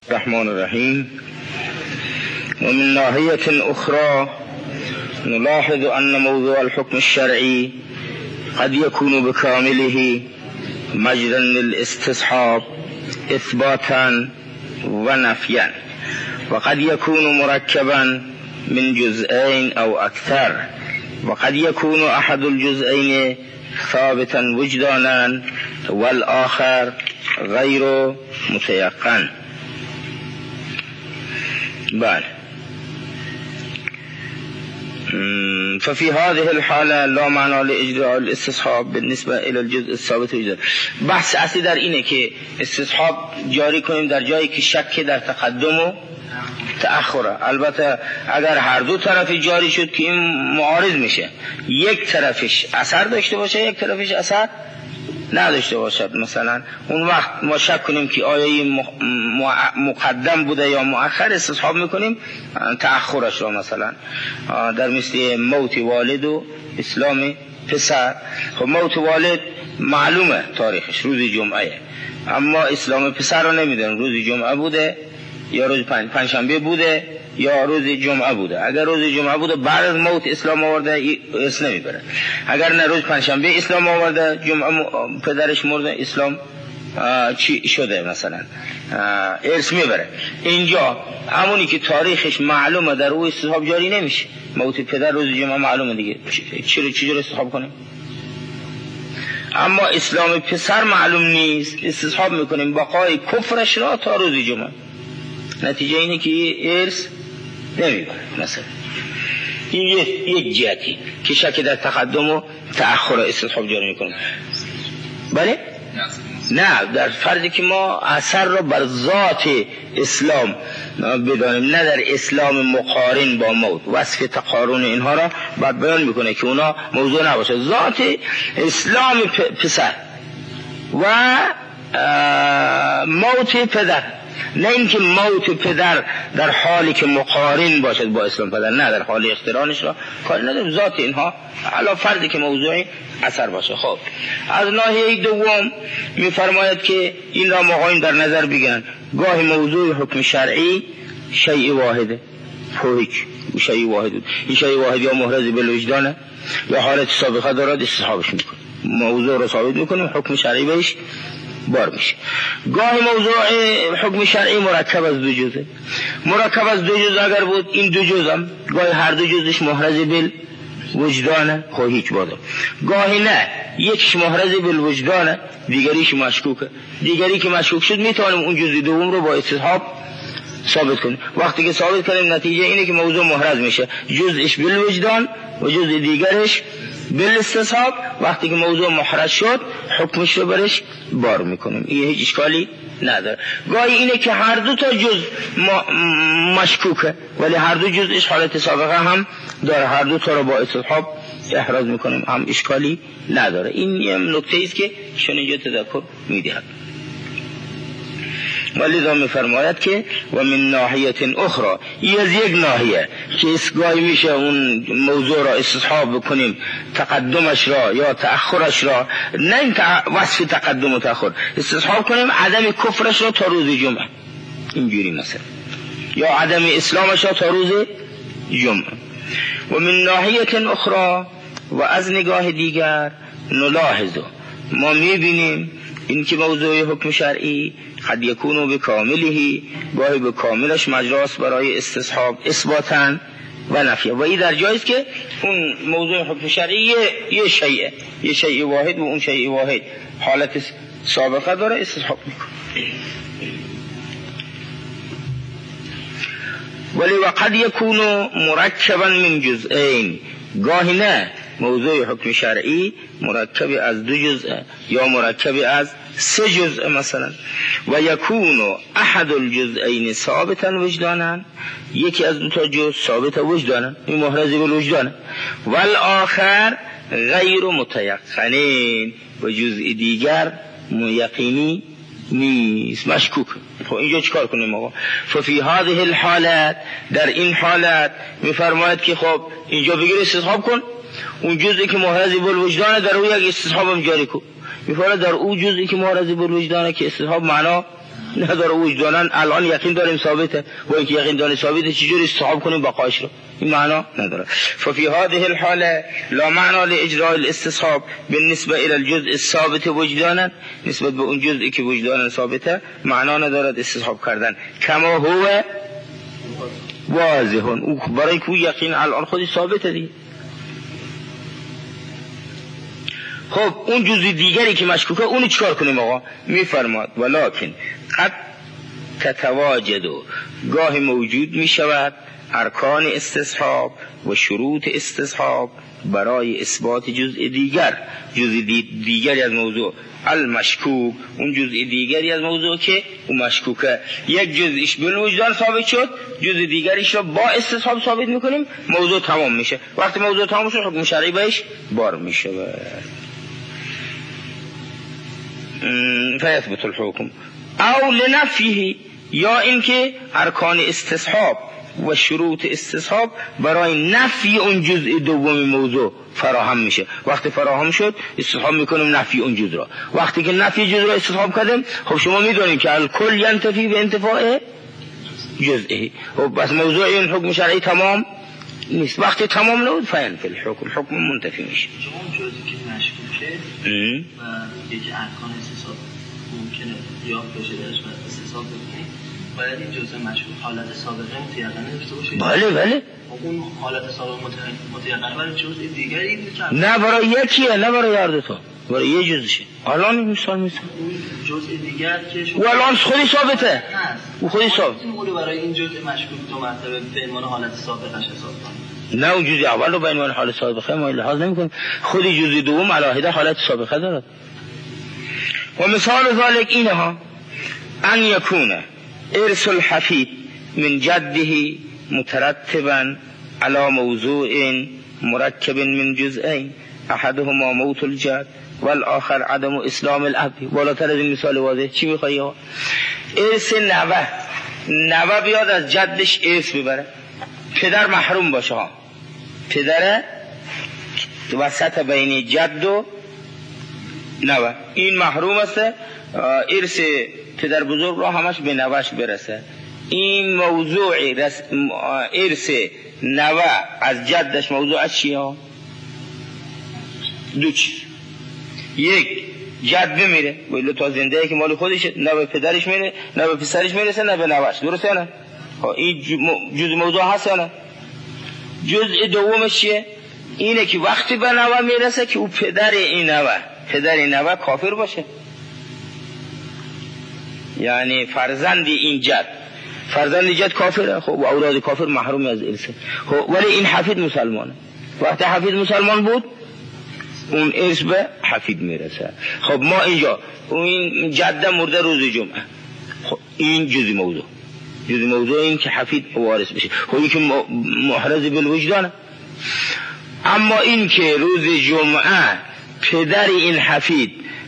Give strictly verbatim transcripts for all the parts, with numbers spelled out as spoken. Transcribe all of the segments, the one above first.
الرحمن الرحیم. ومن ناحية أخرى نلاحظ أن موضوع الحكم الشرعي قد يكون بكامله مجرا للاستصحاب إثباتا ونفيا، وقد يكون مركبا من جزئين أو أكثر، وقد يكون أحد الجزئين ثابتا وجدانا والآخر غير متيقن. بله. ففي هذه الحالة لا معنى لإجراء الاستصحاب بالنسبة إلى الجزء الثابت وجدان. بحث اصلی در اینه که استصحاب جاری کنیم در جایی که شک در تقدم و تأخره. البته اگر هر دو طرفی جاری شد که این معارض میشه، یک طرفش اثر داشته باشه یک طرفش اثر نداشته باشد، مثلا اون وقت ما شک کنیم که آیه مقدم بوده یا مؤخر، استصحاب میکنیم تأخرش را. مثلا در مثل موت والد و اسلام پسر، خب موت والد معلومه تاریخش روز جمعه، اما اسلام پسر را نمیدونیم روز جمعه بوده یا روز پنج پنجشنبه بوده یا روز جمعه بوده. اگر روز جمعه بوده بعد از موت اسلام آورده اس نمیبره، اگر نه روز پنجشنبه اسلام آورده جمعه م... پدرش مرده اسلام چی شده مثلا ارث میبره. اینجا همونی که تاریخش معلومه در او استصحاب جاری نمیشه. موت پدر روز جمعه معلومه دیگه، چی چجوری استصحاب کنیم؟ اما اسلام پسر معلوم نیست، استصحاب میکنیم بقای کفرش را تا روز جمعه. نتیجه اینه که ارث نمیبره. مثلا این یک جهتی که شک در تقدم و تأخر استصحاب جاری میکنه. بله؟ نه، در فرضی که ما اثر را بر ذات اسلام بدانیم، نه در اسلام مقارن با موت. وصف تقارن اینها را بعد بیان میکنه که اونا موضوع نباشه. ذات اسلام پسر و موت پدر، نه اینکه موت پدر در حالی که مقارن باشد با اسلام پدر، نه در حال اقترانش را کاری نداریم. ذات اینها علا فردی که موضوعی اثر باشه. خب از ناحیه دوم میفرماید که این را مقایم در نظر بگیرن. گاهی موضوع حکم شرعی شیء واحده، فوق شیء واحد، این شیء واحد یا محرز بالوجدانه یا حالت سابقه دارد، استصحابش میکنه، موضوع را ثابت میکنیم، حکم شرعی بهش بار میشه. گاهی موضوع حکم شرعی مرکب از دو جزه. مرکب از دو جزء اگر بود، این دو جزء هم گاهی هر دو جزش محرز بالوجدانه، خب هیچ باده. گاهی نه، یکیش محرز بالوجدانه دیگریش مشکوکه. دیگری که مشکوک شد میتونیم اون جزء دوم رو با استصحاب ثابت کنیم. وقتی که ثابت کنیم نتیجه اینه که موضوع محرز میشه، جزءش بالوجدان و جزء دیگرش بالاستصحاب. وقتی که موضوع محرز شد حکمش رو برش بار میکنیم، این هیچ اشکالی نداره. گاهی اینه که هر دو تا جز مشکوکه ولی هر دو جزش حالت سابقه هم داره، هر دو تا رو با استصحاب احراز میکنیم، هم اشکالی نداره. این یه نکته است که شون اینجا تذکر میدهد. ولذا میفرماید که و من ناحیه اخرى، این از یک ناحیه که اسگاهی میشه اون موضوع را استصحاب بکنیم، تقدمش را یا تأخرش را، نه این وصف تقدم و تأخر، استصحاب کنیم عدم کفرش را تا روز جمعه، اینجوری مثلا، یا عدم اسلامش را تا روز جمعه. و من ناحیه اخرى، و از نگاه دیگر نلاحظ، ما میبینیم این که موضوع حکم شرعی قد یکونو به کامله، گاهی به کاملش مجراست برای استصحاب اثباتا و نفیه. و این در جایست که اون موضوع حکم شرعی یه شیء یه شیء واحد و اون شیء واحد حالت سابقه داره، استصحاب میکنه. ولی و قد یکونو مرکبا من جزئین، گاهی نه، موضوع حکم شرعی مرکب از دو جزء یا مرکب از سه جزء مثلا. و یکونو احد الجزئین ثابتا وجدانا، یکی از دو تا جزء ثابت وجدانا، این محرزی بالوجدانه. و الاخر غیر متیقنین، و جزء دیگر یقینی نیست، مشکوک. خب اینجا چیکار کنیم آقا؟ ففی هذه الحالات، در این حالت میفرماید که خب اینجا بگیر استصحاب کن، اون جزئی که محرزی بالوجدانه در او یک استصحاب هم جاری کن. میفرماید در او جزئی که محرزی بالوجدانه که استصحاب معنا نداره وجدانن الان یقین داریم ثابته، با اینکه یقین داریم ثابته چجوری استصحاب کنیم بقایش رو؟ این معنا نداره. ففي هذه الحاله لا معنى لاجراء الاستصحاب بالنسبه الى الجزء الثابت وجدانا، نسبت به اون جزئی که وجدانا ثابته معنا ندارد استصحاب کردن. کما هو واضح، او برای که یقین الان خودی ثابته دیگه. خب اون جزء دیگری که مشکوکه اونو چیکار کنیم آقا؟ میفرماد ولکن قد تتواجد، گاهی موجود میشود ارکان استصحاب و شروط استصحاب برای اثبات جزء دیگر، جزء دیگری از موضوع المشکوک، اون جزء دیگری از موضوع که اون مشکوکه، یک جزءش بالوجدان ثابت شد، جزء دیگریش رو با استصحاب ثابت میکنیم، موضوع تمام میشه. وقتی موضوع تمام شد حکم شرعی بهش بار میشه. فیثبت الحکم او لنفیه، یا اینکه ارکان استصحاب و شروط استصحاب برای نفی اون جزء دوم موضوع فراهم میشه. وقتی فراهم شد استصحاب میکنیم نفی اون جزء را. وقتی که نفی جزء را استصحاب کردیم، خب شما میدونید که الکل ینتفی به انتفاع جزئی، خب بس موضوع این حکم شرعی تمام نیست. وقتی تمام نبود فینفی الحکم، حکم منتفی میشه. شما اون جزئی که مشکوکه و یکی ارکان استصحاب ممکنه یاد بشه درش و استصحاب بکنید، باید این جزء مشکوک حالت سابقه متیقنه داشته باشه. بله بله. اون حالت سابقه متیقنه برای جزء دیگری نه برای یکیه، نه برای هر دو تا، برای یه جزشه. الان مثال مثال جزء دیگر که و الان خودی ثابته، او خودی ثابت. این برای این جزء مشکوک دو مرتبه به عنوان حالت سابقه حساب کنیم. نه اون جزء اول رو به عنوان حالت سابقه ما لحاظ نمی‌کنیم، خودی جزء دوم علاوه حالت سابقه داره. و مثال ذلك اینها ان یکونه ارث الحفید من جده مترتبا على موضوع مركب من جزئين احدهما موت الجد والآخر عدم اسلام الاب. بالاتر از این مثال واضح چی میخوایی ها؟ ارث نوه، نوه بیاد از جدش ارث ببره، پدر محروم باشه ها، پدر وسط بین جد و نوه این محروم است، ارث پدر بزرگ را همش به نوش برسه. این موضوع ارث نوه از جدش موضوع چیه ها؟ دو چیز، یک جد بمیره ولی تا زنده که مال خودشه، نه به پدرش میره نه به پسرش میرسه نه به نوش، درسته نه؟ این جزء موضوع هست نه؟ جزء دومش چیه؟ اینه که وقتی به نوه میرسه که او پدر این نوه پدر این نوه کافر باشه، یعنی فرزند این جد فرزند جد کافره، خب و اولاد کافر محروم از ارثه. خب ولی این حفید مسلمانه، وقتی حفید مسلمان بود اون ارث به حفید میرسه. خب ما اینجا این جده مرده روز جمعه، خب این جزء موضوع جزء موضوع این که حفید وارث بشه، خب این که محرز بالوجدانه. اما این که روز جمعه پدر این حفید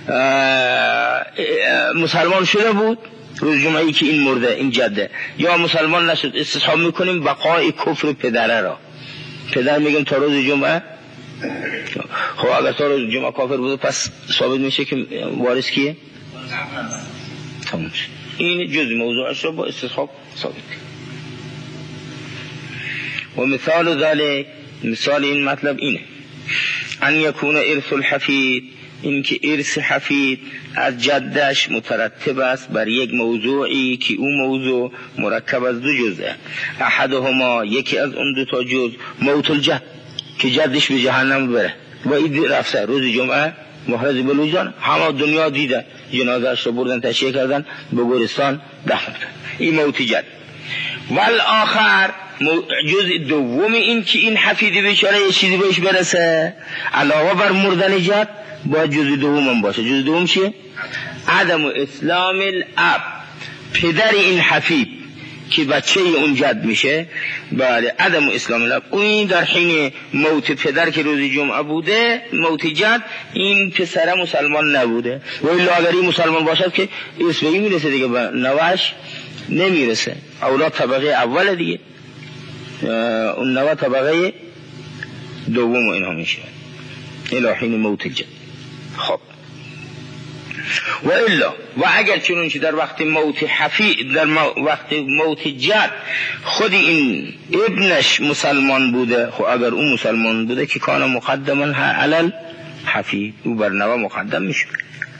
مسلمان شده بود، روز جمعه که این مرده این جده یا مسلمان نشد، استصحاب میکنیم بقای کفر پدره را. پدر میگیم تا روز جمعه، خب اگر تا روز جمعه کافر بود پس ثابت میشه که وارث کیه؟ تمام شد. این جزء موضوعش رو با استصحاب ثابت کنیم. و مثال ذلك، مثال این مطلب اینه ان یکون ارث الحفید، این که ارث حفید از جدش مترتب است بر یک موضوعی که اون موضوع مرکب از دو جزءه، احدهما یکی از اون دو تا جزء موت الجد که جدش به جهنم بره و این رفته روز جمعه محرز بالوجدان، همه دنیا دیده جنازه‌اش رو بردن تشییع کردن به گورستان دفن کردن، این موت جد. والآخر جزء دوم این که این حفیدی بیچاره یه چیزی بهش برسه علاوه بر مردن جد باید جزء دوم هم باشه. جزء دوم چیه؟ عدم اسلام الاب، پدر این حفید که بچه اون جد میشه، بله عدم اسلام الاب، این در حین موت پدر که روز جمعه بوده موت جد این پسر مسلمان نبوده و الا اگر این مسلمان باشد که اسمی میرسه دیگه به نوش نمیرسه، اولاد طبقه اول دیگه، اون نوه طبقه دوم و اینها میشه الى حین موت الجد. خب و الا و اگر چنانچه در وقت موت حفید در وقت موت جد خود این ابنش مسلمان بوده، خب اگر اون مسلمان بوده که کان مقدما علل حفید، او بر نوا مقدم میشه.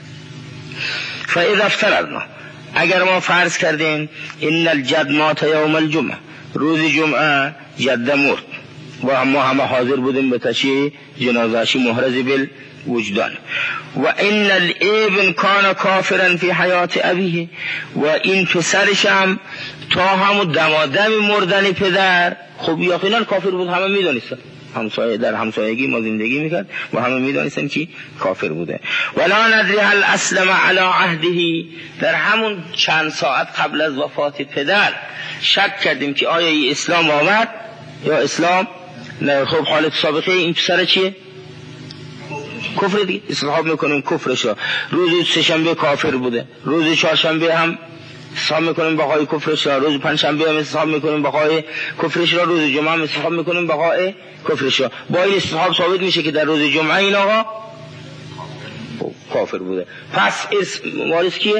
فاذا افترضنا اگر ما فرض کردیم ان الجد مات یوم الجمعه، روز جمعه جد مرد و ما همه حاضر بودیم به تشییع جنازه‌اش محرز بالوجدان، و ان الابن کان کافرا فی حیات ابیه، و این پسرش هم تا همون دمادم مردن پدر خب یقینا کافر بود، همه میدونستن، همسایه در همسایگی ما زندگی میکرد و همه میدونستن که کافر بوده. ولا ندری هل اسلم علی عهده، در همون چند ساعت قبل از وفات پدر شک کردیم که آیا ای اسلام آمد یا اسلام نه. خب حالت سابقه این پسر چیه؟ کفر دیگه، اسلام میکنیم کفرش را. روز سه‌شنبه کافر بوده، روز چهارشنبه هم اسلام میکنیم بقای کفرش را، روز پنجشنبه هم اسلام میکنیم بقای کفرش را، روز جمعه هم اسلام میکنیم بقای کفرش را. با این اسلام ثابت میشه که در روز جمعه این آقا کافر بوده. پس اس وارث کیه؟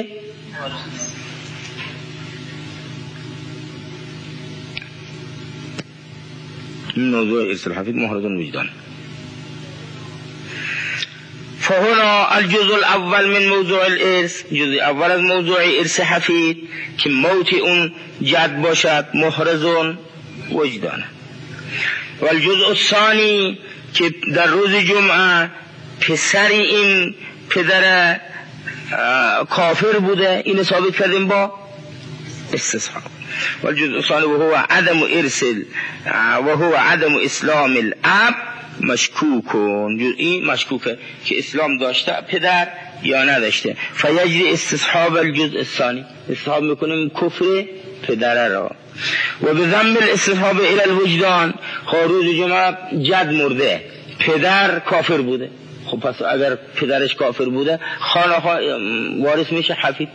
این موضوع ارث الحفید محرز وجدان. فهنا الجزء الاول من موضوع الارث، جزء اول از موضوع ارث حفید که موت اون جد باشد محرز وجدان، و الجزء الثانی که در روز جمعه پسر این پدر کافر بوده، این ثابت کردیم با استصحاب. و الجزء الثانی و هو عدم ارث و هو عدم اسلام الاب مشکوکون، این مشکوکه که اسلام داشته پدر یا نداشته. فیجری استصحاب الجزء الثانی، استصحاب میکنیم کفر پدر را. و به ذنب الاستصحاب الى الوجدان، روز جمعه جد مرده پدر کافر بوده، خب پس اگر پدرش کافر بوده خانه وارث میشه حفید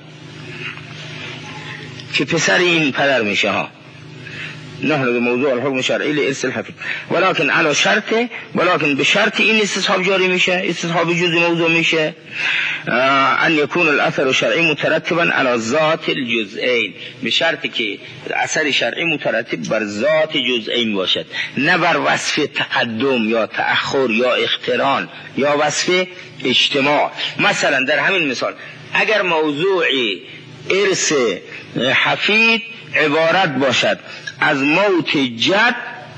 که پسر این پدر میشه ها. نحن بموضوع الحكم الشرعي لإرث الحفيد، ولكن على شرط، ولكن بشرط این استصحاب جاری میشه، استصحاب جزء موضوع میشه ان يكون الاثر الشرعي مترتبا على ذات الجزئين، بشرطی که اثر شرعی مترتب بر ذات جزئین باشد، نه بر وصف تقدم یا تأخر یا اقتران یا وصف اجتماع. مثلا در همین مثال اگر موضوع ارث حفید عبارت باشد از موت جد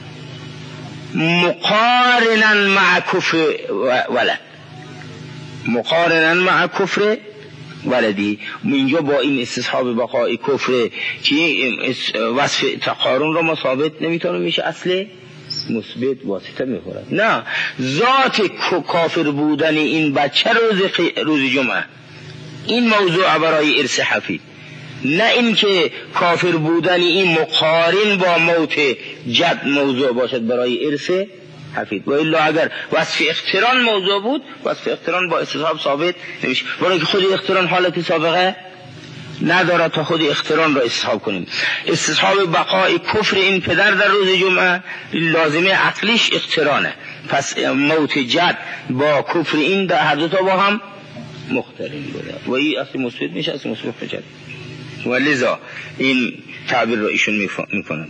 مقارنا مع کفر ولد، مقارنا مع کفر ولدی، اینجا با این استصحاب بقای کفر که وصف تقارن را ما ثابت نمیتونه میشه، اصل مثبت واسطه میخورد. نه، ذات کافر بودن این بچه روز روز جمعه این موضوع برای ارث حفید، نه اینکه کافر بودن این مقارن با موت جد موضوع باشد برای ارث حفید. و الا اگر وصف اقتران موضوع بود، وصف اقتران با استصحاب ثابت نمیشه، برای که خود اقتران حالت سابقه نداره تا خود اقتران را استصحاب کنیم. استصحاب بقای کفر این پدر در روز جمعه لازمه عقلیش اقترانه، پس موت جد با کفر این در هر دو تا با هم مقترن بوده و این اصل مثبت میشه، اصل مثبت میشه، و لذا این تعبیر را ایشون میکنند.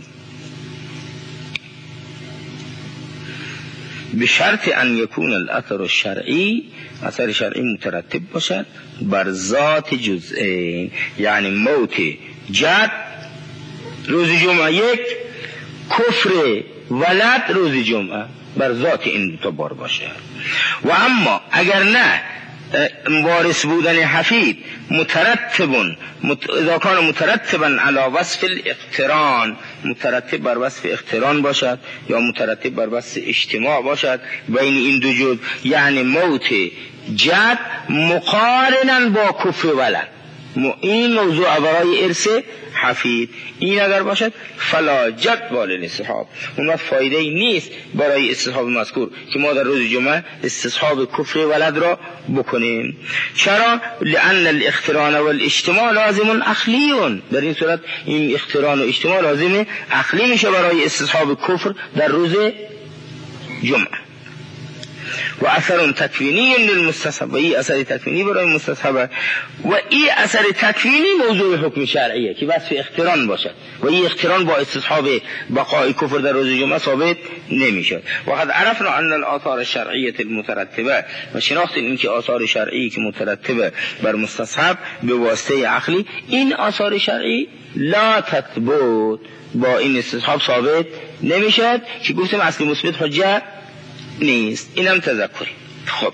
بشرط ان یکون الاثر الشرعی، اثر شرعی مترتب باشد بر ذات جزئین، یعنی موت جد روز جمعه یک، کفر ولد روز جمعه بر ذات این دو تا بار باشه. و اما اگر نه وارث بودن حفید مترتبون مت... اذا کان مترتبا علی وصف الاقتران، مترتب بر وصف اقتران باشد یا مترتب بر وصف اجتماع باشد بین این دو جزء، یعنی موت جد مقارنا با کفر ولد، این موضوع برای ارث حفید این اگر باشد فلا جد بالاستصحاب، اون وقت فایده ای نیست برای استصحاب مذکور که ما در روز جمعه استصحاب کفر ولد را بکنیم. چرا؟ لان الاقتران والاجتماع لازم عقلی، در این صورت این اقتران و اجتماع لازم عقلی میشه برای استصحاب کفر در روز جمعه. و اثر تکوینی للمستصحب، و این اثر تکوینی برای مستصحب، و این اثر تکوینی موضوع حکم شرعیه که وصف اقتران باشد و این اقتران با استصحاب بقای کفر در روز جمعه ثابت نمیشد. و قد عرفنا ان الاثار الشرعیه المترتبه، و شناختیم این که آثار شرعی که مترتبه بر مستصحب به واسطه عقلی، این آثار شرعی لا تثبت، با این استصحاب ثابت نمیشد که گفتیم اصل مثبت حجت نیست. اینم تذکری. خب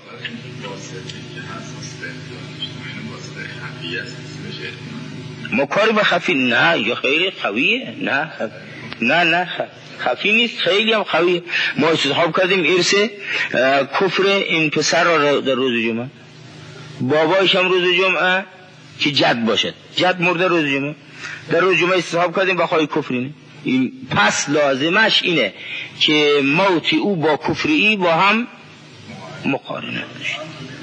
ما کاری به خفی نه یا خیلی قویه، نه خف... نه نه خف... خفی نیست، خیلی هم قویه. ما استصحاب کردیم ارث کفر این پسر را در روز جمعه، بابایش هم روز جمعه که جد باشد، جد مرده روز جمعه، در روز جمعه استصحاب کردیم بخوای کفرینه. این پس لازمش اینه که موت او با کفری با هم مقارنه داشت.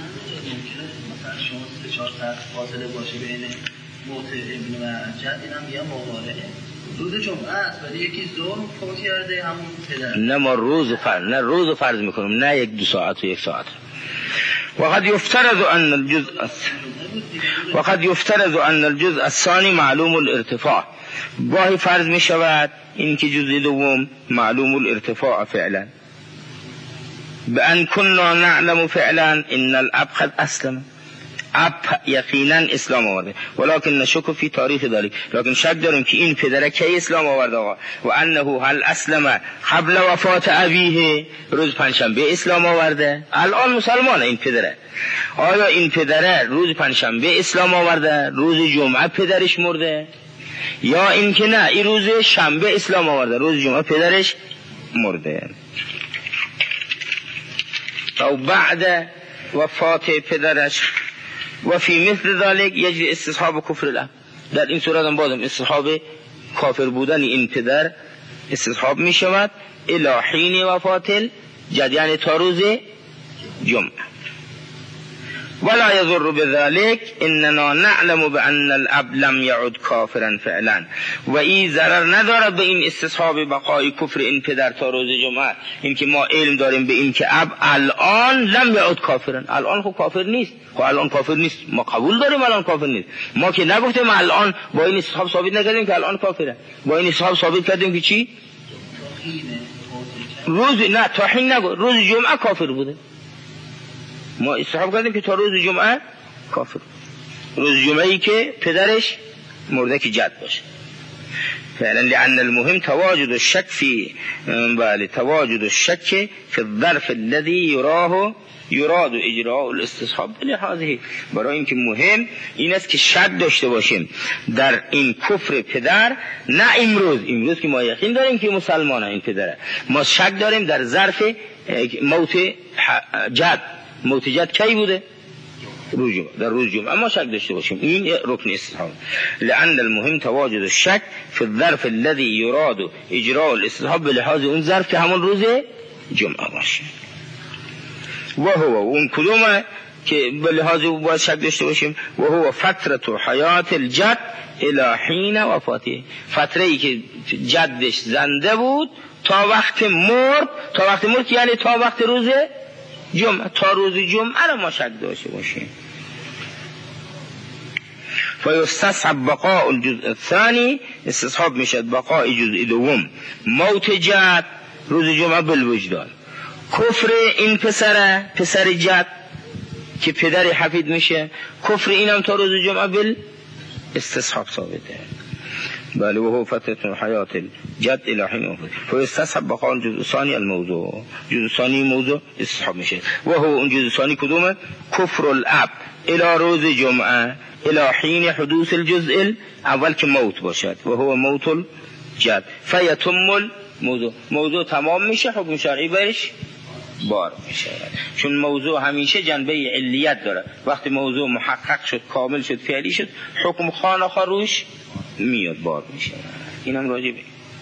فاصله باشه بین موت ابن و جد، اینم یه مقارنه. روز جمعه است ولی یکی ظلم فوت کرده همون پدر. نه ما روز فرض نه روز فرض میکنیم، نه یک دو ساعت و یک ساعت. وقد يفترض ان الجزء وقد يفترض ان الجزء الثاني معلوم الارتفاع، گاهی فرض می شود این که جزء دوم معلوم الارتفاع فعلا، بأن كنا نعلم فعلا ان الاب قد اسلم، اب یقینا اسلام آورده، ولكن نشک فی تاریخ ذلك، لكن شک داریم که این پدره کی اسلام آورده آقا. و انه هل اسلم قبل وفات ابیه، روز پنجشنبه اسلام آورده، الان مسلمانه این پدره. آیا این پدره روز پنجشنبه اسلام آورده، روز جمعه پدرش مرده، یا این که نه این روز شنبه اسلام آورده، روز جمعه پدرش مرده. او بعد وفات پدرش و فی مثل ذلك یجری استصحاب کفر الاب، در این صورت هم بازم استصحاب کافر بودن این پدر استصحاب می شود الی حین وفات الجد، یعنی تا روز جمعه. ولا يضر بذلك اننا نعلم بان الاب لم يعد كافرا فعلا، و این ضرر ندارد به این استصحاب بقای کفر این پدر تا روز جمعه، این که ما علم داریم به این که اب الان لم يعد کافرا، الان خب کافر نیست، خب الان کافر نیست، ما قبول داریم الان کافر نیست، ما که نگفتیم الان با این استصحاب ثابت نکردیم که الان کافره، با این استصحاب ثابت کردیم که چی؟ روز نه تا حین نگو، روز جمعه کافر بوده، ما استصحاب کردیم که تا روز جمعه کافر، روز جمعه ای که پدرش مرده که جد باشه فعلا. لأن المهم تواجد الشك في بله تواجد الشك في الظرف الذي يراه يراد اجراء الاستصحاب لهذه، برای اینکه مهم این است که شک داشته باشیم در این کفر پدر، نه امروز امروز که ما یقین داریم که مسلمانه این پدره، ما شک داریم در ظرف موت جد. موت جد کی بوده؟ روز جمعه، در روز جمعه ما شک داشته باشیم، این رکن استصحاب. لأن المهم تواجد الشك في الظرف الذي يراد اجراء الاستصحاب به لحاظ اون ظرف که همون روز جمعه باشه. و هو اون کدومه که به لحاظ او باید شک داشته باشیم؟ و هو فترة حیات الجد الی حین وفاته، فتره ای که جدش زنده بود تا وقت مرد، تا وقت مرد یعنی تا وقت روز جمعه، تا روز جمعه را ما شک داشته باشیم. فیستصحب بقاء الجزء الثانی، استصحاب میشد بقاء جزء دوم موت جد روز جمعه بالوجدان، کفر این پسره پسر جد که پدر حفید میشه، کفر اینم تا روز جمعه بال استصحاب ثابته. بله و هو فترة حیات الجد الى حین فیستصحب بقاء الجزء الثانی الموضوع، جزء ثانی موضوع استصحاب میشه. و هو اون جزء ثانی کدومه؟ کفر الاب الى روز جمعه الى حین حدوث الجزء اول که موت باشد، و هو موت الجد فیتم الموضوع، موضوع تمام میشه، حکم شرعی برش بار میشه، چون موضوع همیشه جنبه علیت داره، وقتی موضوع محقق شد کامل شد فعلی شد حکم خانه خروش میاد بار میشه. اینم راجع به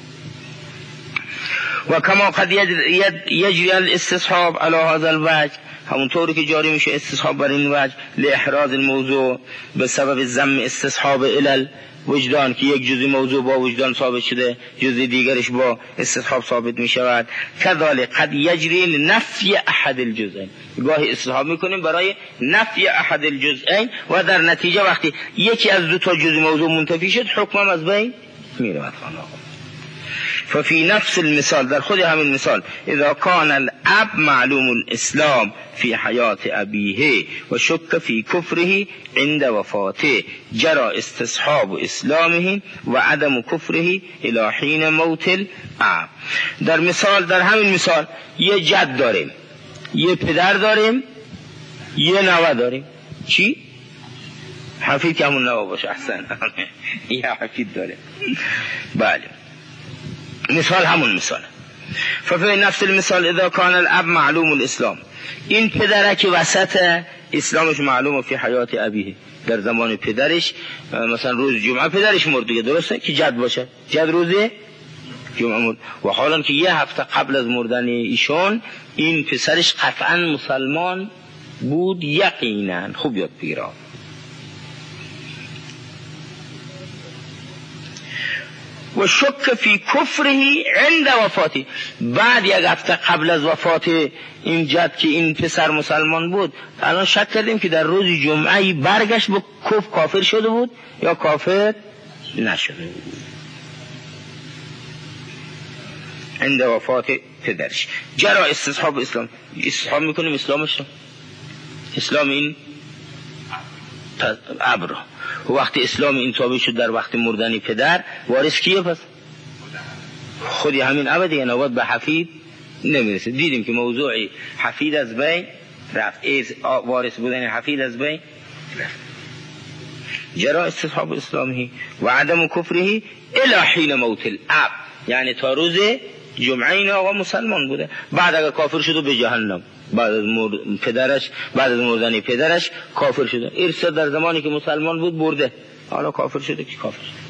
و کما قد یجری الاستصحاب علی هذا الوجه، همونطوری که جاری میشه استصحاب بر این وجه، لاحراز الموضوع به سبب ضم استصحاب الی وجدان که یک جزء موضوع با وجدان ثابت شده، جزء دیگرش با استصحاب ثابت می شود. كذلك قد يجري لنفي احد الجزئين، گاهی استصحاب میکنیم برای نفی احد الجزئین و در نتیجه وقتی یکی از دو تا جزء موضوع منتفی شد حکمم از بین میرود. ففي نفس المثال، در خود همین مثال، اذا كان الاب معلوم الاسلام في حياة ابيه وشك في كفره عند وفاته جرى استصحاب اسلامه وعدم كفره الى حين موت الاب. در مثال، در همین مثال یه جد داریم، یه پدر داریم، یه نوه داریم. چی؟ حفید که همون نوه باشه. احسن. یه حفید داره. بله، مثال همون مثال. ففي نفس المثال اذا كان الاب معلوم الاسلام، این پدره که وسط اسلامش معلومه فی حیات ابیه، در زمان پدرش، مثلا روز جمعه پدرش مرد دیگه، درسته که جد باشه، جد روزه جمعه مرد، و حالا که یه هفته قبل از مردن ایشون این پسرش قطعا مسلمان بود یقینا. خوب یاد بگیره. و شک فی کفره عند وفاتی، بعد یک هفته قبل از وفات این جد که این پسر مسلمان بود، الان شک کردیم که در روز جمعه برگشت به کفر، کافر شده بود یا کافر نشده بود عند وفات پدرش. جرا استصحاب اسلام، استصحاب میکنیم اسلامش رو، اسلام این ابر. و وقتی اسلام این ثابت شد در وقت مردن پدر، وارث کیه پس؟ خودی همین ابد دیگه، نوبت به حفید نمیرسه. دیدیم که موضوع حفید از بین رفت، ایز وارث بودن حفید از بین رفت. جرا استصحاب اسلامه و عدم کفره الی حین موت الاب، یعنی تا روز جمعه این آقا مسلمان بوده، بعد اگر کافر شده به جهنم، بعد از مرد پدرش، بعد از مردن پدرش کافر شده. ارث در زمانی که مسلمان بود برده، حالا کافر شده که کافر شده.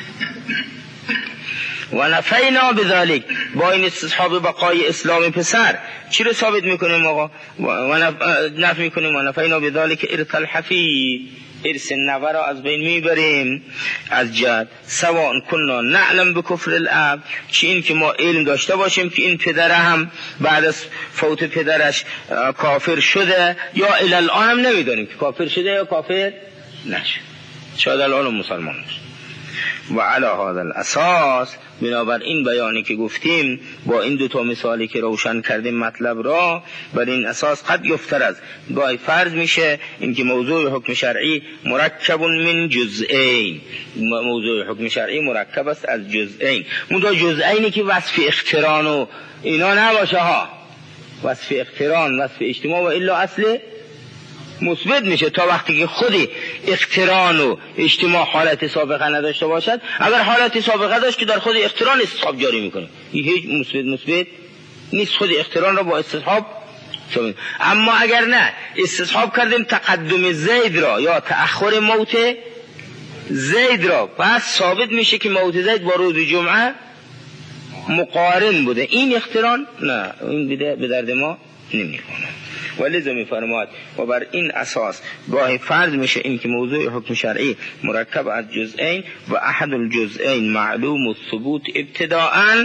و نفینا بذالک، با این استصحاب بقای اسلام پسر چی رو ثابت میکنیم آقا؟ و نفی میکنیم و نفینا بذالک ارث الحفید، ارث نوه را از بین میبریم از جد. سواء کنا نعلم بکفر الاب، چی این که ما علم داشته باشیم که این پدر هم بعد از فوت پدرش کافر شده، یا الی الان هم نمیدانیم که کافر شده یا کافر نشد، شاید الان مسلمان نشد. و علی هذا الاساس، بنابر این بیانی که گفتیم با این دو تا مثالی که روشن کردیم مطلب را، بر این اساس قد یفترض، گاهی فرض میشه اینکه موضوع حکم شرعی مرکب من جزئین، موضوع حکم شرعی مرکب است از جزئین. اون دو جزئینی که وصف اقتران و اینا نباشه ها، وصف اقتران، وصف اجتماع و الا اصل مثبت میشه تا وقتی که خودی اقتران و اجتماع حالت سابقه نداشته باشد. اگر حالت سابقه داشت که در خود اقتران استصحاب جاری میکنه، این هیچ مثبت مثبت نیست، خود اقتران را با استصحاب. اما اگر نه استصحاب کردیم تقدم زید را یا تأخر موت زید را، پس ثابت میشه که موت زید با روز جمعه مقارن بوده. این اقتران نه، این به درد ما نمیخونه. ولذا میفرماد و بر این اساس گاهی فرض میشه این که موضوع حکم شرعی مرکب از جزئین و احد الجزئین معلوم الثبوت ابتداءً،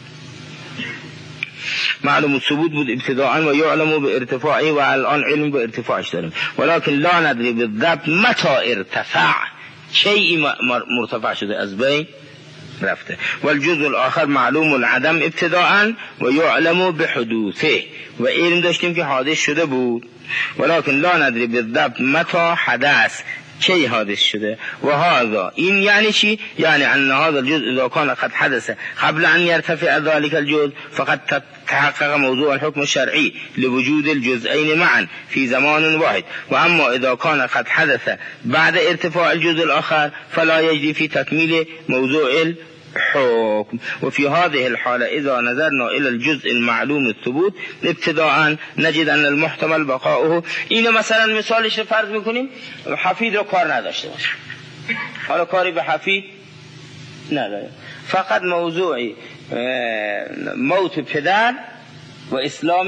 معلوم الثبوت بود ابتداءً و یعلم به ارتفاعی، و الان علم به ارتفاعش داریم، ولكن لا ندری بالضبط متى ارتفع، چی مرتفع شده از بین رفته. والجزء الاخر معلوم العدم ابتداءً و یعلم بحدوثه، و علم داشتیم که حادث شده بود، ولكن لا ندری بالضبط متى حدث، چی حادث شده. و هذا، این یعنی چی؟ یعنی ان هذا الجزء اذا كان قد حدث قبل ان يرتفع ذلك الجزء فقد تحقق موضوع الحكم الشرعي لوجود الجزئين معا في زمان واحد، واما اذا كان قد حدث بعد ارتفاع الجزء الاخر فلا يجري في تكميل موضوع الحكم. وفي هذه الحالة إذا نظرنا إلى الجزء المعلوم الثبوت ابتداءً نجد أن المحتمل بقاؤه. این مثلا مثالش رو فرض میکنیم حفید رو کار نداشته باشه، حالا کاری به حفید نداره، فقط موضوع موت پدر و اسلام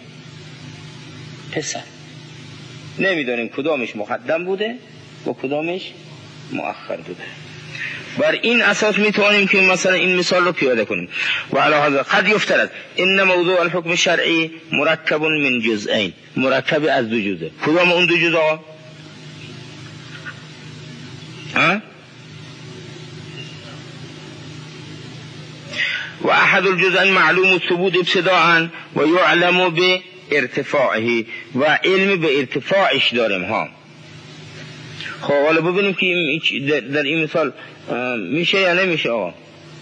پسر، نمیدونیم کدامش مقدم بوده و کدامش مؤخر بوده. بر این اساس میتوانیم که مثلا این مثال رو پیاده کنیم. و علی هذا قد یفترض ان موضوع الحكم الشرعي مرکب من جزئین، مرکب از دو جزء. کدام اون دو جزء آقا؟ ها؟ و احد الجزئین معلوم الثبوت ابتداء و یعلم به ارتفاعه، و علم به ارتفاعش داریم ها. خب حالا ببینیم که در این مثال میشه یا نمیشه آقا.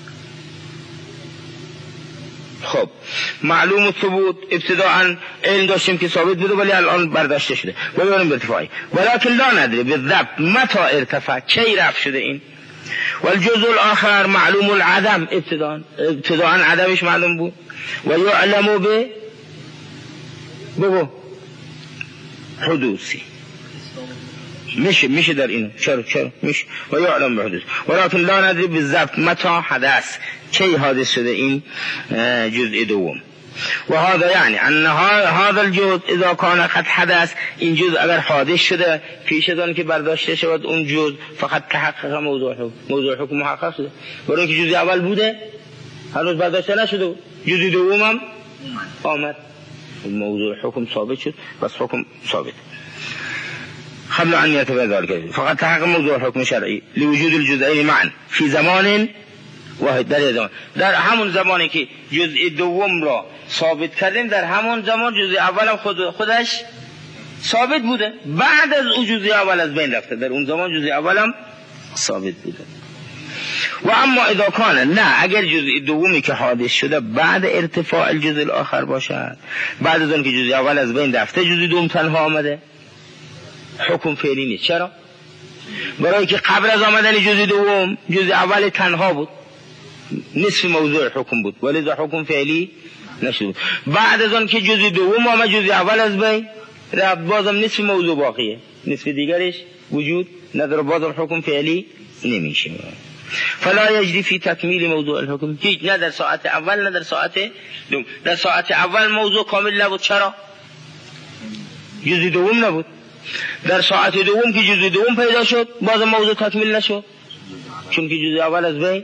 خب معلوم الثبوت ابتداء علم داشتیم که ثابت بوده ولی الان برداشته شده و یعلم به ارتفاعه، ولكن لا ندری بالضبط متى ارتفع، کی رفع شده این. والجزء الآخر معلوم العدم ابتداء، ابتداء عدمش معلوم بود و یعلم به بگو حدوثی، میشه میشه در این چرا چرا میشه و یعلم به حدوث، ولكن لا ندری بالضبط متى حدث، کی حادث شده این جزء دوم. و هذا یعنی ان هذا الجزء اذا كان قد حدث، این جزء اگر حادث شده پیش از آن که برداشته شود اون جزء، فقط تحقق موضوع حکم، موضوع حکم محقق شده. برای اینکه جزء اول بوده هنوز برداشته نشده، جزء دوم هم آمد، موضوع حکم ثابت شد، بس حکم ثابت قبل ان يتبع ذلك. فقط تحقق موضوع حکم شرعی لوجود الجزئین معا فی زمان واحد، در زمان، در همون زمانی که جزء دوم را ثابت کردیم در همون زمان جزء اولم خود خودش ثابت بوده، بعد از اون جزء اول از بین رفته، در اون زمان جزء اولم ثابت بوده. و اما اذا کان، نه اگر جزء دومی که حادث شده بعد ارتفاع الجزء الاخر باشد، بعد از اون که جزء اول از بین رفته جزء دوم تنها آمده، حکم فعلی نیست. چرا؟ برای که قبل از آمدن جزء دوم جزء اول تنها بود، نصف موضوع حکم بود، ولی ذا حکم فعلی نشد. بعد از آن که جزء دوم آمد جزء اول از بین رفت، بازم نصف موضوع باقیه، نصف دیگرش وجود نداره، بازم حکم فعلی نمیشه. فلا یجری فی تکمیل موضوع الحکم، هیچ نه در ساعت اول نه در ساعت دوم. در ساعت اول موضوع کامل نبود، چرا؟ جزء دوم نبود. در ساعت دوم که جزء دوم پیدا شد بازم موضوع تکمیل نشد، چون که جزء اول از بین.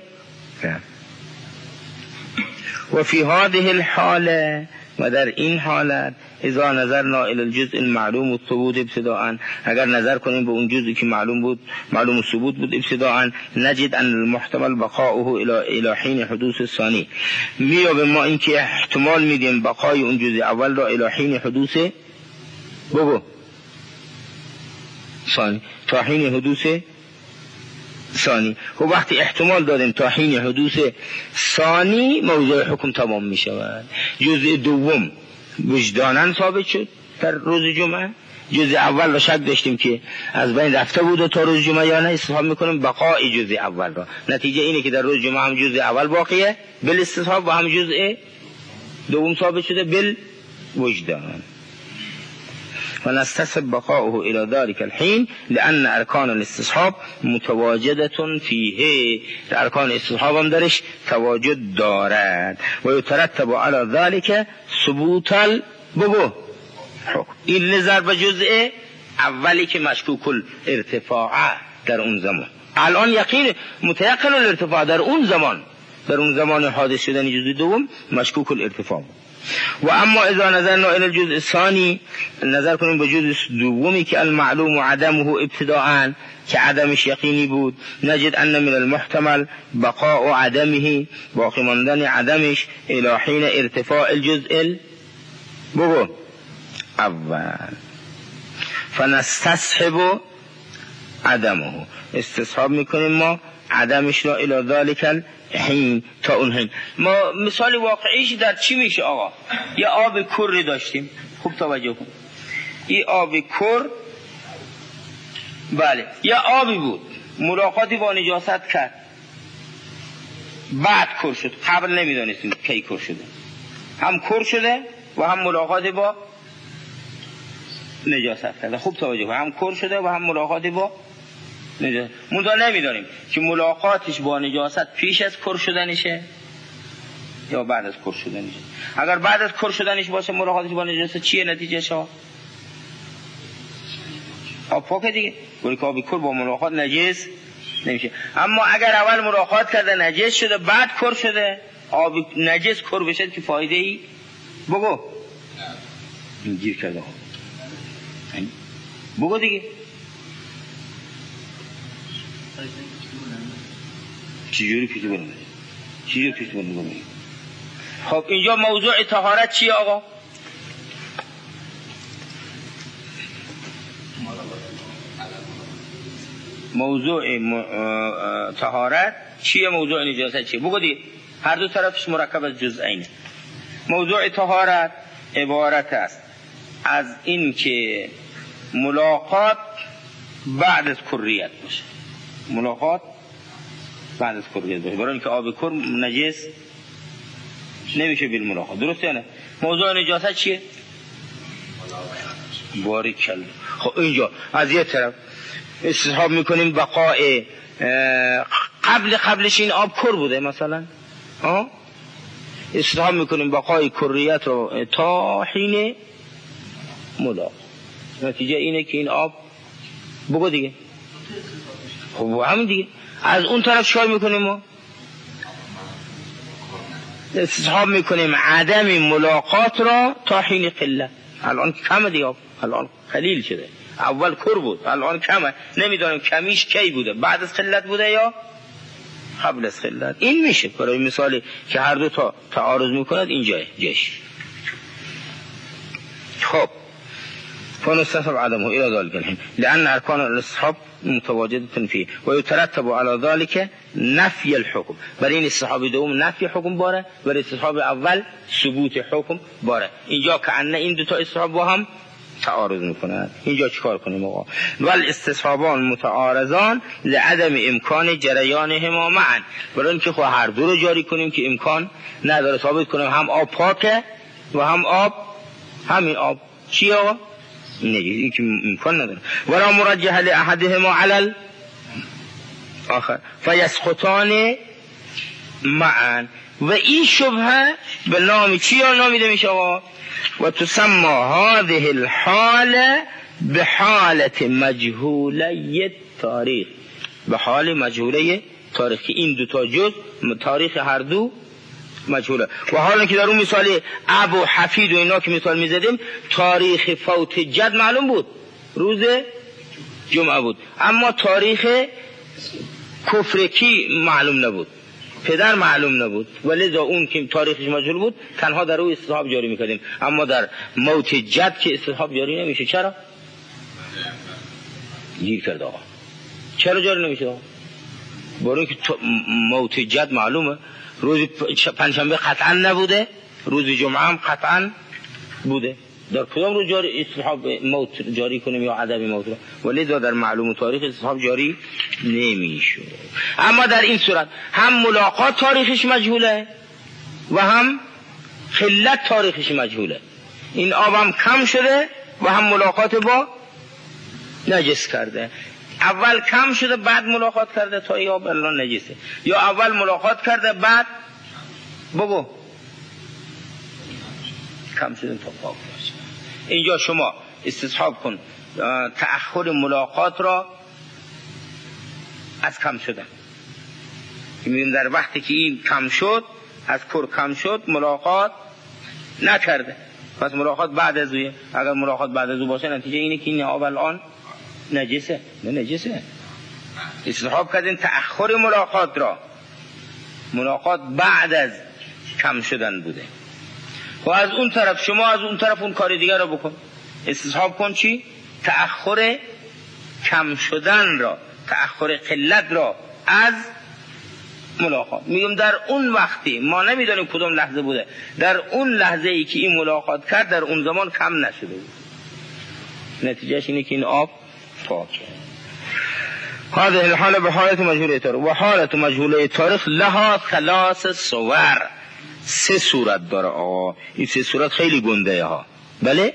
و فی هذه الحاله، و در این حالت اذا نظرنا الى الجزء المعلوم الثبوت ابتداء، اگر نظر کنیم به اون جزئی که معلوم بود، معلوم الثبوت بود ابتداء، نجد ان المحتمل بقاؤه الى الى حین حدوث الثانی، میابیم ما این که احتمال میدیم بقای اون جزء اول را الى حین حدوث بگو ثانی، تا حین حدوث ثانی. و وقتی احتمال دادیم تا حین حدوث ثانی موضوع حکم تمام می شود. جزء دوم وجداناً ثابت شد در روز جمعه، جزء اول را شک داشتیم که از بین رفته بود تا روز جمعه یا نه، استصحاب میکنیم بقای جزء اول را. نتیجه اینه که در روز جمعه هم جزء اول باقیه بل استصحاب و هم جزء دوم ثابت شده بل وجدان. ونستصحب بقاؤه الى ذلك الحين لان ارکان الاستصحاب متواجدة فیه، ارکان استصحاب هم درش تواجد دارد. و یترتب على ذلك ثبوت البگو حکم، این نظر به جزء اولی که مشکوک الارتفاع در اون زمان. الان یقین متیقن الارتفاع در اون زمان، در اون زمان حادث شدن جزء دوم مشکوک الارتفاع. و اما اذا نظرنا الى الجزء الثاني، نظر کنیم به جزء دومی که المعلوم عدمه ابتداء، که عدمش یقینی بود، نجد ان من المحتمل بقاء عدمه، باقی ماندن عدمش الى حین ارتفاع الجزء بگو اول، فنستصحب عدمه، استصحاب میکنیم ما عدمش را الى ذلك حین، تا اون حین. ما مثال واقعیش در چی میشه آقا؟ یه آب کر داشتیم، خوب توجه کن، این آب کر، بله یه آبی بود ملاقاتی با نجاست کرد، بعد کر شد، قبل نمیدانستیم کی کر شده، هم کر شده و هم ملاقاتی با نجاست کرده. خوب توجه کن، هم کر شده و هم ملاقاتی با نجاست. منتها نمیدانیم که ملاقاتش با نجاست پیش از کر شدنشه یا بعد از کر شدنشه. اگر بعد از کر شدنش باشه ملاقاتش با نجاست چیه نتیجه شا؟ آب پاکه دیگه، ولی که آب کر با ملاقات نجس نمیشه. اما اگر اول ملاقات کرده نجس شده بعد کر شده، آب نجس کر بشه که فایده ای؟ بگو این گیر کرده ها، بگو دیگه چجوری پیشی برنده چجوری پیشی برنده. خب اینجا موضوع طهارت چیه آقا؟ موضوع طهارت چیه؟ موضوع نجاست چیه؟ بگو دیگه، هر دو طرفش مرکب از جزئینه. موضوع طهارت عبارت است از این که ملاقات بعد از کریت باشه، ملاقات بعد از کریت باشه، برای اینکه آب کر نجس نمیشه بیل ملاقات، درسته یا نه؟ موضوع نجاست چیه؟ باریکلا. خب اینجا از یه طرف استصحاب میکنیم بقای قبل قبلش این آب کر بوده مثلا، ها استصحاب میکنیم بقای کریت رو تا حین ملاقات. نتیجه اینه که این آب بگو دیگه، خب همین دیگه. از اون طرف چیکار میکنیم ما؟ استصحاب میکنیم عدم ملاقات را تا حین قله. الان کم دیگه آب، الان قلیل شده، اول کر بود الان کمه، نمیدونم کمیش کی بوده، بعد از قلت بوده یا قبل از قلت. این میشه برای مثالی که هر دو تا تعارض میکند اینجا جش. خب فنستصحب عدمه الى ذلك الحين لان اركان الاستصحاب متواجده فيه ويترتب على ذلك نفي الحكم. برای این استصحاب دوم نفی حکم باره، برای استصحاب اول ثبوت حکم باره. اینجا که ان این دو تا استصحاب با هم تعارض میکنند. اینجا چیکار کنیم آقا؟ ول استصحابان متعارضان لعدم امکان جریانهما معا. برای اینکه خب هر دو رو جاری کنیم که امکان نداره ثابت کنیم هم آب پاکه و هم آب همین آب چی آقا؟ نه این که امکان نداره. ولا مرجح لاحدهما علل آخر فیسقطان معا. و این شبهه به نام چی نامیده میشه آقا؟ و تسمى هذه الحاله به حالت مجهوله تاریخ، به حال مجهوله تاریخ که این دو تا جز تاریخ هر دو مجهوله. و حالا که در اون مثال ابو حفید و اینا که مثال میزدیم تاریخ فوت جد معلوم بود، روز جمعه بود، اما تاریخ کفر کی معلوم نبود، پدر معلوم نبود، ولذا اون که تاریخش مجهول بود تنها در روی استصحاب جاری میکردیم. اما در موت جد که استصحاب جاری نمیشه. چرا؟ گیر کرده آقا. چرا جاری نمیشه آقا؟ برای اینکه موت جد معلومه، روز پنجشنبه قطعا نبوده، روز جمعه هم قطعا بوده. در کدام رو جاری استصحاب موت جاری کنیم یا عدم موت رو؟ ولذا در معلوم تاریخ استصحاب جاری نمیشه. اما در این صورت هم ملاقات تاریخش مجهوله و هم خلت تاریخش مجهوله. این آب هم کم شده و هم ملاقات با نجس کرده. اول کم شده بعد ملاقات کرده تا این آب الان نجسه، یا اول ملاقات کرده بعد بگو کم شده تا پاک باشه. اینجا شما استصحاب کن تأخر ملاقات را از کم شدن. می‌بینیم در وقتی که این کم شد، از کر کم شد، ملاقات نکرده، پس ملاقات بعد از اوه. اگر ملاقات بعد از او باشه نتیجه اینه که این آب الان نجسه. نه نجسه. استصحاب کردین تأخر ملاقات را، ملاقات بعد از کم شدن بوده. و از اون طرف شما از اون طرف اون کار دیگر را بکن، استصحاب کن چی؟ تأخر کم شدن را، تأخر قلت را از ملاقات. میگم در اون وقتی ما نمیدونیم کدوم لحظه بوده، در اون لحظه ای که این ملاقات کرد در اون زمان کم نشده بود، نتیجهش اینه که این آب پاک. هذه الحاله به حالت مجهوله تاریخ. و حالت مجهوله تاریخ لها ثلاث صور، سه صورت داره آقا. این سه صورت خیلی گنده ها. بله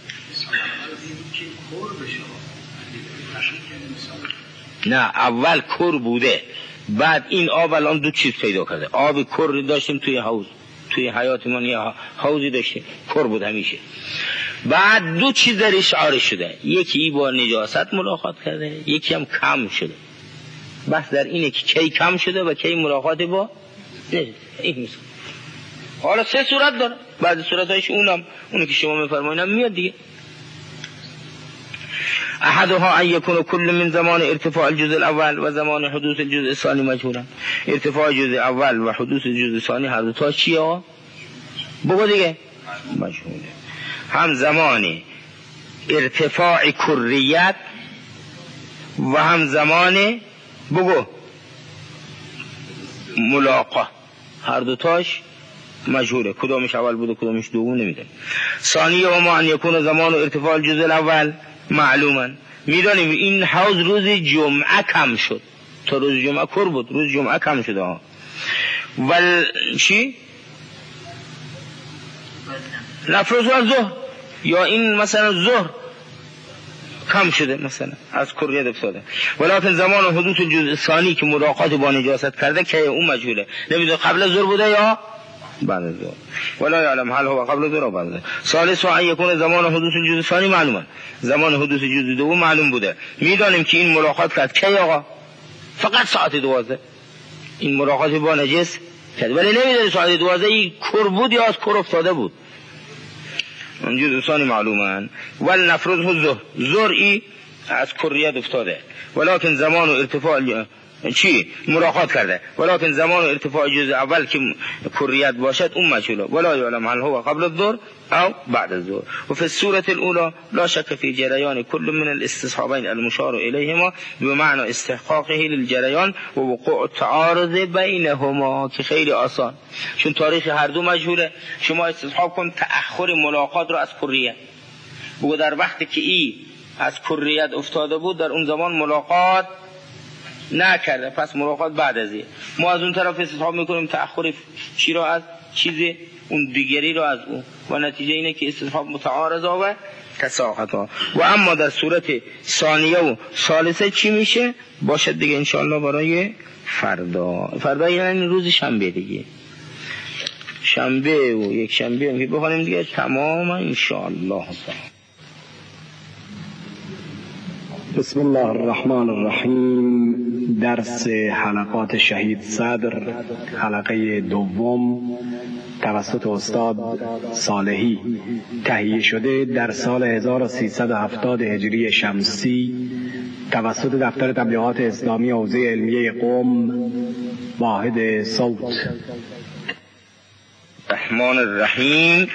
نه اول کر بوده، بعد این آب الان دو چیز پیدا کرده. آب کر داشتیم توی حوض، توی حیاتمون یه حوضی داشتیم کر بود همیشه، بعد دو چیز درش عارض شده، یکی با نجاست ملاقات کرده، یکی هم کم شده. بحث در اینه که کی کم شده و کی ملاقات با این مثال. حالا سه صورت داره، بعضی صورتایش اونم اونی که شما میفرمایید میاد دیگه. احدها ان يكون كل من زمان ارتفاع الجزء الاول و زمان حدوث الجزء الثاني مجهولا. ارتفاع جزء اول و حدوث جزء ثانی هر دو تا چیه ها؟ بگو دیگه مجهوله. هم زمان ارتفاع کریت و هم زمان بگو ملاقا، هر دو تاش مجهوله، کدامش اول بوده کدامش دوم نمیدونیم. ثانیه و ما ان یکون زمان ارتفاع الجزء الاول معلوما، میدانیم این حوض روز جمعه کم شد، تا روز جمعه کر بود، روز جمعه کم شده ها. ول چی؟ نفرض و ظهر، یا این مثلا ظهر کم شده مثلا از کریت افتاده. ولکن زمان حدوث الجزء ثانی که ملاقات با نجاست کرده که اون مجهوله، نمیدونه قبل از ظهر بوده یا بعد از ظهر. ولا یعلم هل هو قبل الظهر او بعد الظهر. ثالث و ان یکون زمان حدوث الجزء ثانی معلوما، زمان حدوث جزء دوم معلوم بوده، میدانیم که این ملاقات کرد کی آقا؟ فقط ساعت دوازده این ملاقات با نجس کرد، ولی نمیدونیم ساعت دوازده ای کر بود یا از کر افتاده بود. اون جزء ثانی معلومن. ول نفرضه الظهر، ظهر ای از کریت افتاده، ولکن زمان و ارتفاع چی ملاقات کرده، ولکن زمان و ارتفاع جزء اول که کریت باشد اون مجهوله. ولا یعلم هل هو قبل الظهر او بعد الظهر. و فی الصورة الاولى لا شك في جریان كل من الاستصحابين المشار الیهما بمعنى استحقاقه للجریان و وقوع التعارض بینهما، که خیلی آسان، چون تاریخ هر دو مجهوله. شما استصحاب کن تأخر ملاقات رو از کریت، بگو در وقتی که ای از کریت افتاده بود در اون زمان ملاقات نکرده، پس ملاقات بعد از این. ما از اون طرف استصحاب میکنیم تأخر چی را از چیزی اون دیگری را از اون، و نتیجه اینه که استصحاب متعارض و تساقط. و اما در صورت ثانیه و ثالثه چی میشه باشد دیگه انشاءالله برای فردا. فردا یعنی روز شنبه دیگه، شنبه و یک شنبه هم که بخوانیم دیگه تمام انشاءالله. بسم الله الرحمن الرحیم. درس حلقات شهید صدر، حلقه دوم توسط استاد صالحی، تهیه شده در سال هزار و سیصد و هفتاد هجری شمسی توسط دفتر تبلیغات اسلامی حوزه علمیه قم، واحد صوت. الرحمن الرحیم.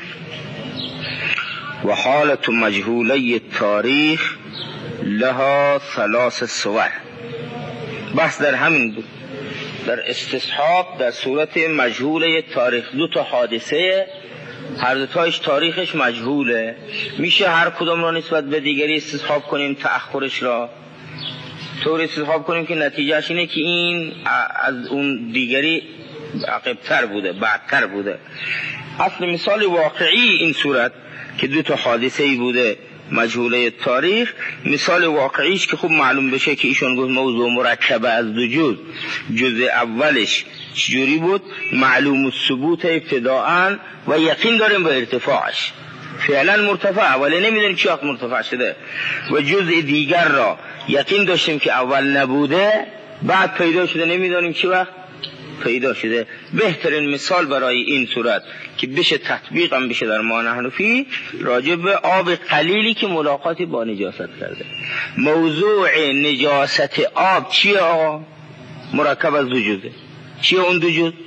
و حالت مجهوله تاریخ لها ثلاث صور. بحث در همین بود، در استصحاب در صورت مجهوله تاریخ. دو تا حادثه، هر دو تایش تاریخش مجهوله، میشه هر کدام را نسبت به دیگری استصحاب کنیم، تأخرش را طور استصحاب کنیم که نتیجهش اینه که این از اون دیگری عقب‌تر بوده، بعدتر بوده. اصل مثال واقعی این صورت که دو تا حادثه ای بوده مجهوله تاریخ، مثال واقعیش که خوب معلوم بشه که ایشون گفت موضوع مرکبه از دو جز، جزء اولش چجوری بود؟ معلوم الثبوت ابتداءً و یقین داریم به ارتفاعش، فعلا مرتفع ولی نمیدونیم چی وقت مرتفع شده، و جزء دیگر را یقین داشتیم که اول نبوده بعد پیدا شده، نمیدونیم چی وقت پیدا شده. بهترین مثال برای این صورت که بشه تطبیق هم بشه در ما نحن فی، راجع به آب قلیلی که ملاقاتی با نجاست کرده. موضوع نجاست آب چیه آقا؟ مرکب از دو جزه. چیه اون دو جز؟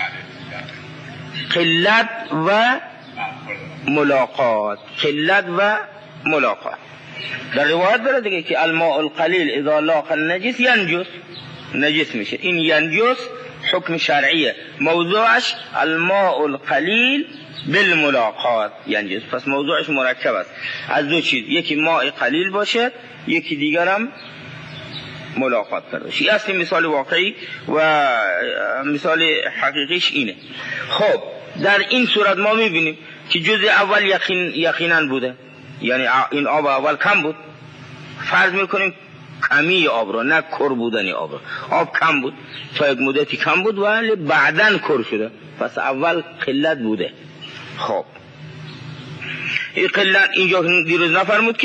قلت و ملاقات. قلت و ملاقات. در روایت داره دیگه که الماء القلیل اذا لاق النجس ینجس، نجس میشه. این ینجس حکم شرعیه، موضوعش الماء القلیل بالملاقات ینجس، پس موضوعش مرکب است از دو چیز، یکی ماء قلیل باشه، یکی دیگرم ملاقات کرده باشه. این اصلی مثال واقعی و مثال حقیقیش اینه. خب در این صورت ما میبینیم که جزء اول یقین یقینا بوده، یعنی این آب اول کم بود، فرض میکنیم کمی آب را، نه کر بودنی آب را. آب کم بود، تا یک مدتی کم بود ولی بعدن کر شده، پس اول قلت بوده. خب این قلت اینجا دیروز نفرمود که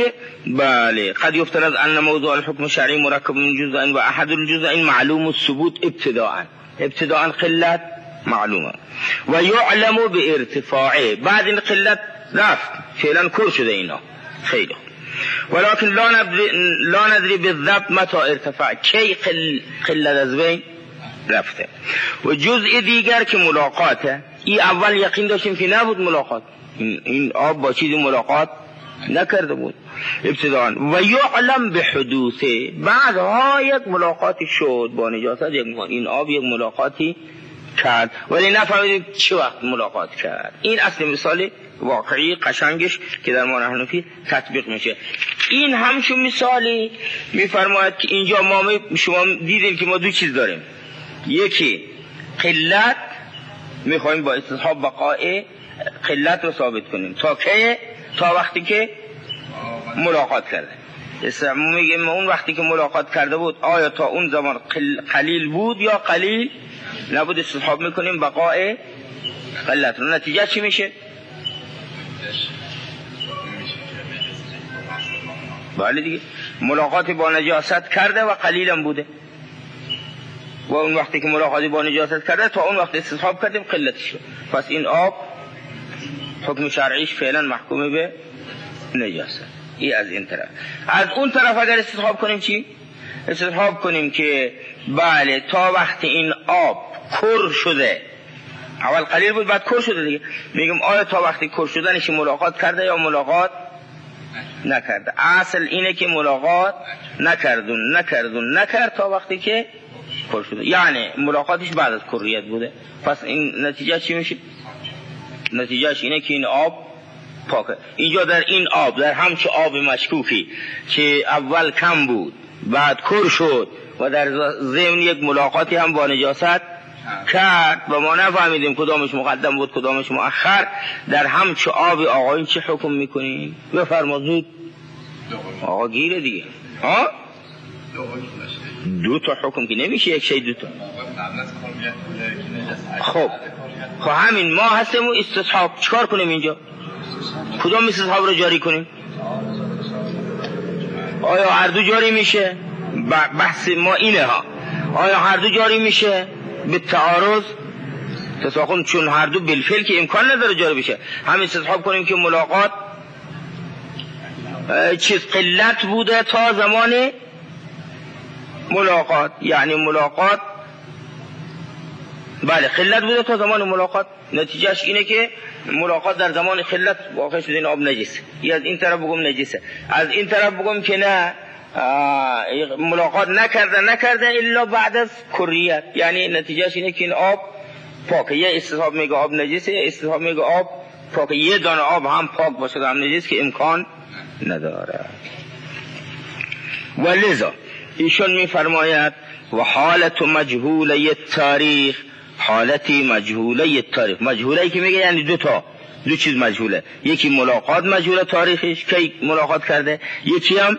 بله قد يفترض ان موضوع الحكم الشرعي مركب من جزئين و احد الجزئين معلوم الثبوت ابتداء ابتداء قلت معلومه و يعلم بارتفاعه، بعد این قلت رفت فعلا کر شده اینا خیلی، ولكن لا ندری لا ندری بالضبط متى ارتفاع، کی قل قلت از بین رفته. و جزء دیگر که ملاقاته، این اول یقین داشتیم که نبود ملاقات، این آب با چیزی ملاقات نکرده بود ابتداء. و یعلم به حدوثه، بعدها یک ملاقاتی شد با نجاست، این آب یک ملاقاتی کرد ولی نفهمیدیم چه وقت ملاقات کرد. این اصل مثال واقعی قشنگش که در ما حنفی تطبیق میشه. این همچون مثالی میفرماید که اینجا ما شما دیدیم که ما دو چیز داریم، یکی قلت، میخوایم با استصحاب بقای قلت رو ثابت کنیم تا که تا وقتی که ملاقات کرده. اسلام میگه ما اون وقتی که ملاقات کرده بود آیا تا اون زمان قلیل بود یا قلیل نبود، استصحاب میکنیم بقای قلت رو. نتیجه چی میشه؟ بله دیگه ملاقات با نجاست کرده و قلیلم بوده و اون وقتی که ملاقاتی با نجاست کرده تا اون وقت استصحاب کردیم قلتش شد، پس این آب حکم شرعیش فعلا محکوم به نجاست. این از این طرف. از اون طرف اگر استصحاب کنیم چی؟ استصحاب کنیم که بله تا وقتی این آب کر شده، اول قلیل بود بعد کر شده دیگه، میگم آیا تا وقتی کر شدنش ملاقات کرده یا ملاقات نکرده. اصل اینه که ملاقات نکردون نکردون نکرد تا وقتی که کر شده، یعنی ملاقاتش بعد از کریت بوده. پس این نتیجه چی میشه؟ نتیجهش اینه که این آب پاکه. اینجا در این آب، در همچه آب مشکوکی که اول کم بود بعد کر شد و در ضمن یک ملاقاتی هم با نجاست کرد و ما نفهمیدیم کدامش مقدم بود کدامش مؤخر، در همچه آب آقا این چه حکم میکنیم؟ بفرما زود. آقا گیره دیگه ها؟ دو تا حکم که نمیشه یک شی دو تا. خب خب همین ما هستیم و استصحاب چکار کنیم اینجا؟ کدام استصحاب رو جاری کنیم؟ آیا هر دو جاری میشه؟ بحث ما اینه ها، آیا هر دو جاری میشه به تعارض تساقن، چون هر دو بالفعل که امکان نداره جاری بشه. هم استصحاب کنیم که ملاقات چیز قلت بوده تا زمان ملاقات، یعنی ملاقات بله قلت بوده تا زمان ملاقات، نتیجهش اینه که ملاقات در زمان قلت واقع شده این آب نجسه. یا از این طرف بگم نجسه، از این طرف بگم که نه ملاقات نکرده نکرده الا بعد از کریت، یعنی نتیجهش اینه که این آب پاکه. یه استصحاب میگه آب نجسه، یه استصحاب میگه آب پاکه. یه دانه آب هم پاک باشه هم نجس که امکان نداره. ولذا ایشون میفرماید و حالت مجهوله تاریخ، حالتی مجهوله تاریخ. مجهوله که میگه یعنی دو تا دو چیز مجهوله، یکی ملاقات مجهوله تاریخش کی ملاقات کرده، یکی هم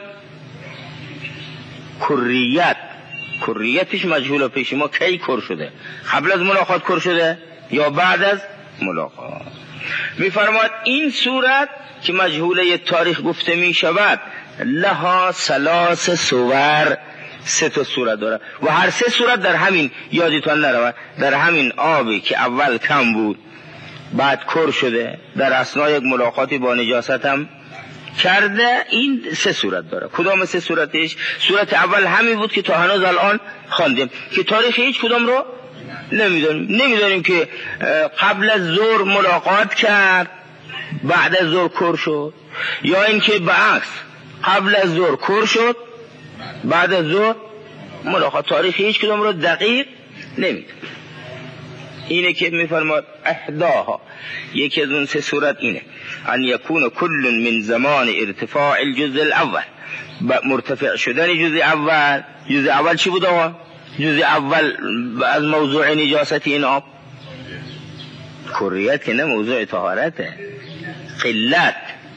کریت کریتش مجهوله پیش ما کی کر شده، قبل از ملاقات کر شده یا بعد از ملاقات. میفرماید این صورت که مجهوله تاریخ گفته می شود لها ثلاث صور، سه تا صورت داره و هر سه صورت در همین یادتان نرود، در همین آبی که اول کم بود بعد کر شده در اثناء یک ملاقاتی با نجاست هم کرده، این سه صورت داره. کدام سه صورتش؟ صورت اول همین بود که تا هنوز الان خواندیم که تاریخ هیچ کدام رو نمیدونیم. نمیدونیم که قبل از ظهر ملاقات کرد بعد از ظهر کر شد، یا اینکه بعکس قبل از ظهر کر شد بعد از ظهر ملاقات. تاریخ هیچ کدام رو دقیق نمیدونیم. اینه که میفرماد احداها، یکی از اون سه صورت اینه ان یکون کل من زمان ارتفاع الجزء الاول، مرتفع شدن جزء اول. جزء اول چی بود آقا؟ جزء اول از موضوع نجاست این آب کریت که نه موضوع طهارته، قلت.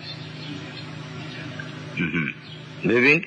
ببین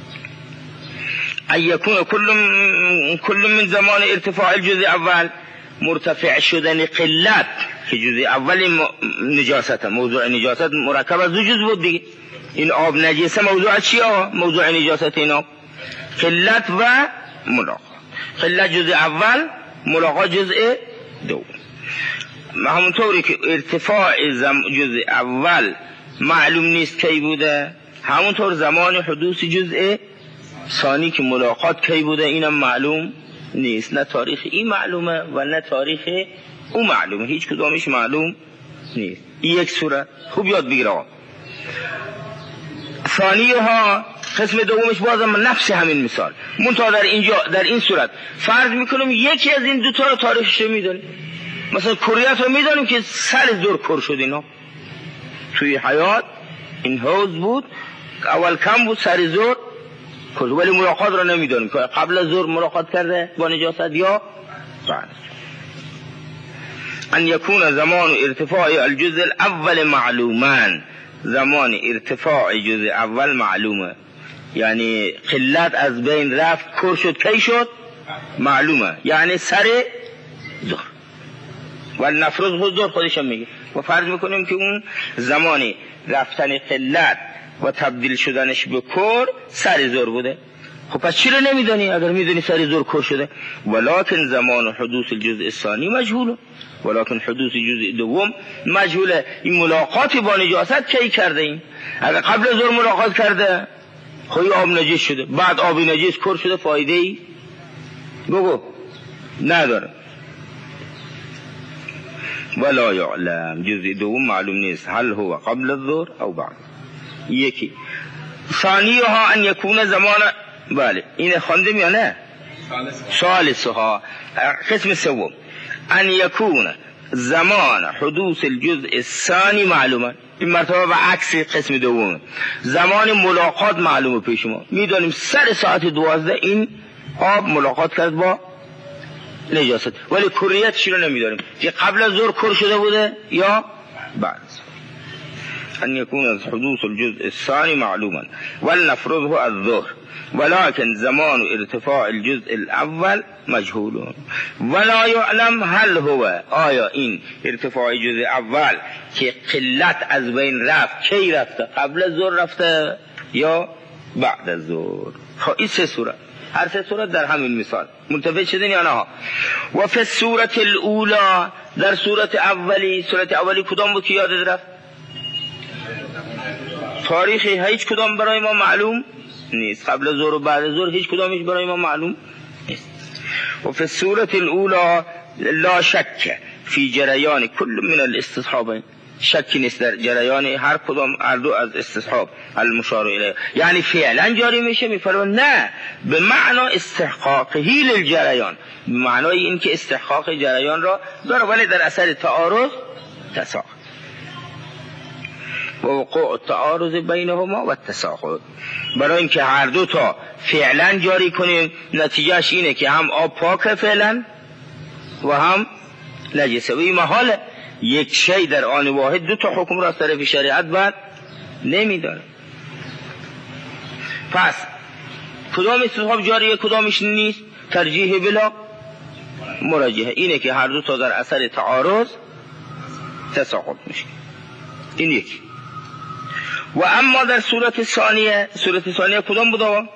ان یکون کل کل من زمان ارتفاع الجزء اول مرتفع شدن قلت که جزء اول نجاست، موضوع نجاست مرکب از دو جزء بود دیگه. این آب نجسه موضوع چیه؟ موضوع نجاست این آب قلت و ملاقات. قلت جزء اول، ملاقات جزء دوم. همونطوری که ارتفاع جزء اول معلوم نیست کی بوده، همونطور زمان حدوث جزء ثانی که ملاقات کی بوده اینم معلوم نیست. نه تاریخ این معلومه و نه تاریخ اون معلومه، هیچ کدامش معلوم نیست. این یک صورت خوب یاد بگیر آقا. ثانی ها قسم دومش بازم نفس همین مثال، منتها در اینجا در این صورت فرض میکنیم یکی از این دوتا رو تاریخش رو میدونیم. مثلا کریت رو میدونیم که سر زور کر شد، اینا توی حیات این حوض بود، اول کم بود سر زور کر، ولی ملاقات رو نمیدونیم که قبل از زور ملاقات کرده با نجاست یا بعد. ان یکون زمان ارتفاع الجزء الاول معلومان، زمان ارتفاع جزء اول معلومه، یعنی قلت از بین رفت، کر شد کی شد معلومه، یعنی سر ظهر. و نفرض حضور خودشم میگه و فرض میکنیم که اون زمانی رفتن قلت و تبدیل شدنش به کر سر ظهر بوده. خب پس چی رو نمیدونی اگر میدونی سر ظهر کر شده؟ ولکن زمان حدوث الجزء الثانی مجهوله، ولکن حدوث جزء دوم مجهوله. این ملاقاتی با نجاست کی کرده؟ این اگر قبل ظهر ملاقات کرده خب آب نجس شده، بعد آب نجس کر شده، فایده ای بگو نداره. ولا یعلم، جزء دوم معلوم نیست، هل هو قبل الظهر او بعد. یکی ثانیها ان یکون زمان، بله این خواندیم یا نه؟ ثالثها قسم سوم ان یکون زمان حدوث الجزء الثانی معلومه. این مرتبه به عکس قسم دوم، زمان ملاقات معلومه پیش ما، میدونیم سر ساعت دوازده این آب ملاقات کرد با نجاست، ولی کریتش رو نمیدونیم که قبل از ظهر کر شده بوده یا بعد. ان یکون از حدوث الجزء الثانی معلوما ولنفرضه الظهر، ولكن زمان ارتفاع الجزء الاول مجهول ولا يعلم هل هو، آیا این ارتفاع جزء اول که قلت از بین رفت کی رفته؟ قبل از ظهر رفته یا بعد از ظهر؟ خب این سه صورت، هر سه صورت در همین مثال منتفع شدین یا نه؟ و فی الصورت الاولی، در صورت اولی، صورت اولی کدام بود که یادت رفت؟ تاریخی هیچ کدام برای ما معلوم نیست، قبل از ظهر و بعد از ظهر هیچ کدامش برای ما معلوم نیست. و فی الصورت الاولی لا شک فی جریان کل من الاستصحابین، شکی نیست در جریان هر کدام هر دو از استصحاب المشار الیه، یعنی فعلا جاری میشه. میفرمان نه به معنا استحقاقی للجریان، به معنای این که استحقاق جریان را داره، ولی در اثر تعارض تساقط و وقوع التعارض بینهما و التساقط. برای اینکه هر دو تا فعلا جاری کنیم نتیجهش اینه که هم آب پاکه فعلا و هم نجسه، و این محاله یک شی در آن واحد دو تا حکم را از طرف شریعت بعد نمیداره. پس کدام استصحاب جاریه کدامش نیست؟ ترجیح بلا مراجحه، اینه که هر دو تا در اثر تعارض تساقط میشه. این یکی. و اما در صورت ثانیه، صورت ثانیه کدام بود آقا؟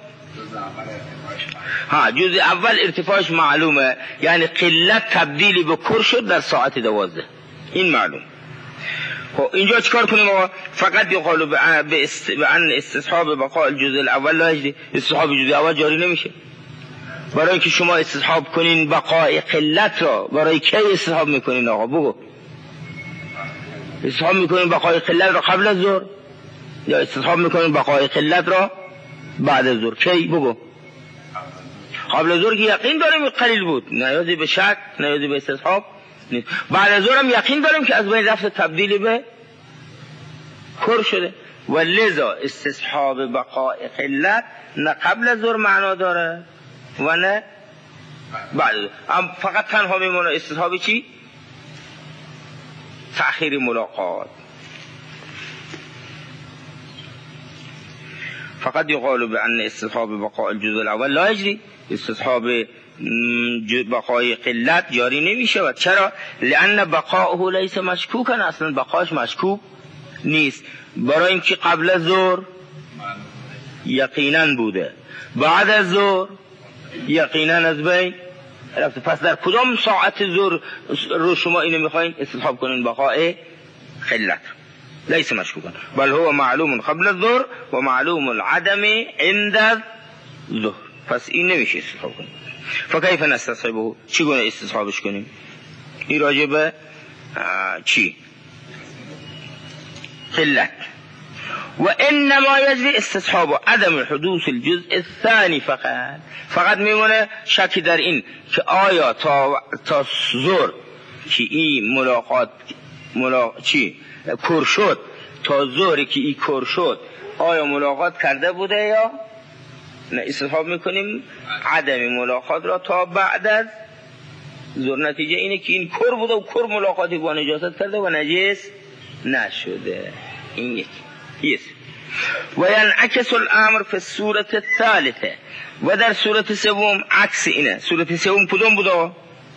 ها جزء اول ارتفاعش معلومه، یعنی قلت تبدیلی به کر شد در ساعت دوازده، این معلوم. خب اینجا چیکار کنیم آقا؟ فقط یقال به است... ان استصحاب بقاء الجزء الاول لا یجری، استصحاب جزء اول جاری نمیشه. برای اینکه شما استصحاب کنین بقاء قلت را، برای کی استصحاب میکنین آقا؟ بگو. استصحاب میکنین بقاء قلت را قبل از ظهر یا استصحاب میکنین بقاء قلت را بعد از ظهر؟ کی؟ بگو. قبل از ظهر که یقین داریم قلیل بود، نیازی به شک، نیازی به استصحاب نیست. بعد از ظهر هم یقین داریم که از بین رفت تبدیل به کر شده، و لذا استصحاب بقاء قلت نه قبل از ظهر معنا داره و نه بعد. اما فقط تنها میمونه استصحاب چی؟ تأخیر ملاقات. فقط یقال بأن استصحاب بقاء الجزء الاول لا یجری، استصحاب بقای قلت جاری نمی شود. چرا؟ لأن بقاؤه لیس مشکوکن، اصلا بقاش مشکوک نیست. برای اینکه قبل از ظهر یقینا بوده، بعد از ظهر یقینا از بین رفته. پس در کدام ساعت ظهر رو شما اینو میخواین استصحاب کنین بقای قلت؟ لیس مشکوکن بل هو معلوم قبل الظهر و معلوم العدم عند الظهر. پس این نمیشه استصحاب کنیم. فکیف نستصحبه؟ چگونه استصحابش کنیم؟ این راجع به چی؟ قلت. و انما یجری استصحاب عدم حدوث الجزء الثاني فقط. فقط میمونه شکی در این که آیا تا تا ظهر که این ملاقات ملا... چی کور شد، تا ظهر که این کور شد آیا ملاقات کرده بوده یا نه؟ استصحاب میکنیم عدم ملاقات را تا بعد از ظهر. نتیجه اینه که این کور بوده و کور ملاقاتی با نجاست کرده و نجس نشده. این یک یس. و ینعکس الامر فی الصورت الثالثه، و در صورت سوم عکس اینه. صورت سوم کدوم بوده؟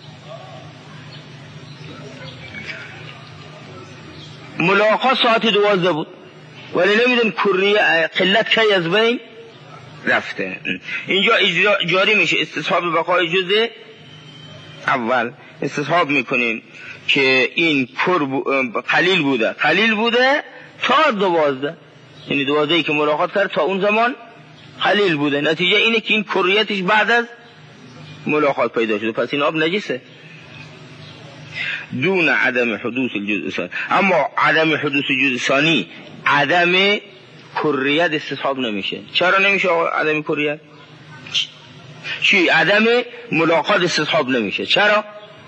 ملاقات ساعت دوازده بود ولی نمیدون کریه قلت کی از بین رفته. اینجا جاری میشه استصحاب بقای جزء اول. استصحاب میکنیم که این قلیل بوده قلیل بوده تا دوازده، یعنی دوازده که ملاقات کرد تا اون زمان قلیل بوده. نتیجه اینه که این کریتش بعد از ملاقات پیدا شده، پس این آب نجسه. دون عدم حدوث الجزء ثانی. اما عدم حدوث جزء ثانی عدم کریت استصحاب نمیشه. چرا نمیشه عدم کریت؟ چی؟ عدم ملاقات استصحاب نمیشه. چرا؟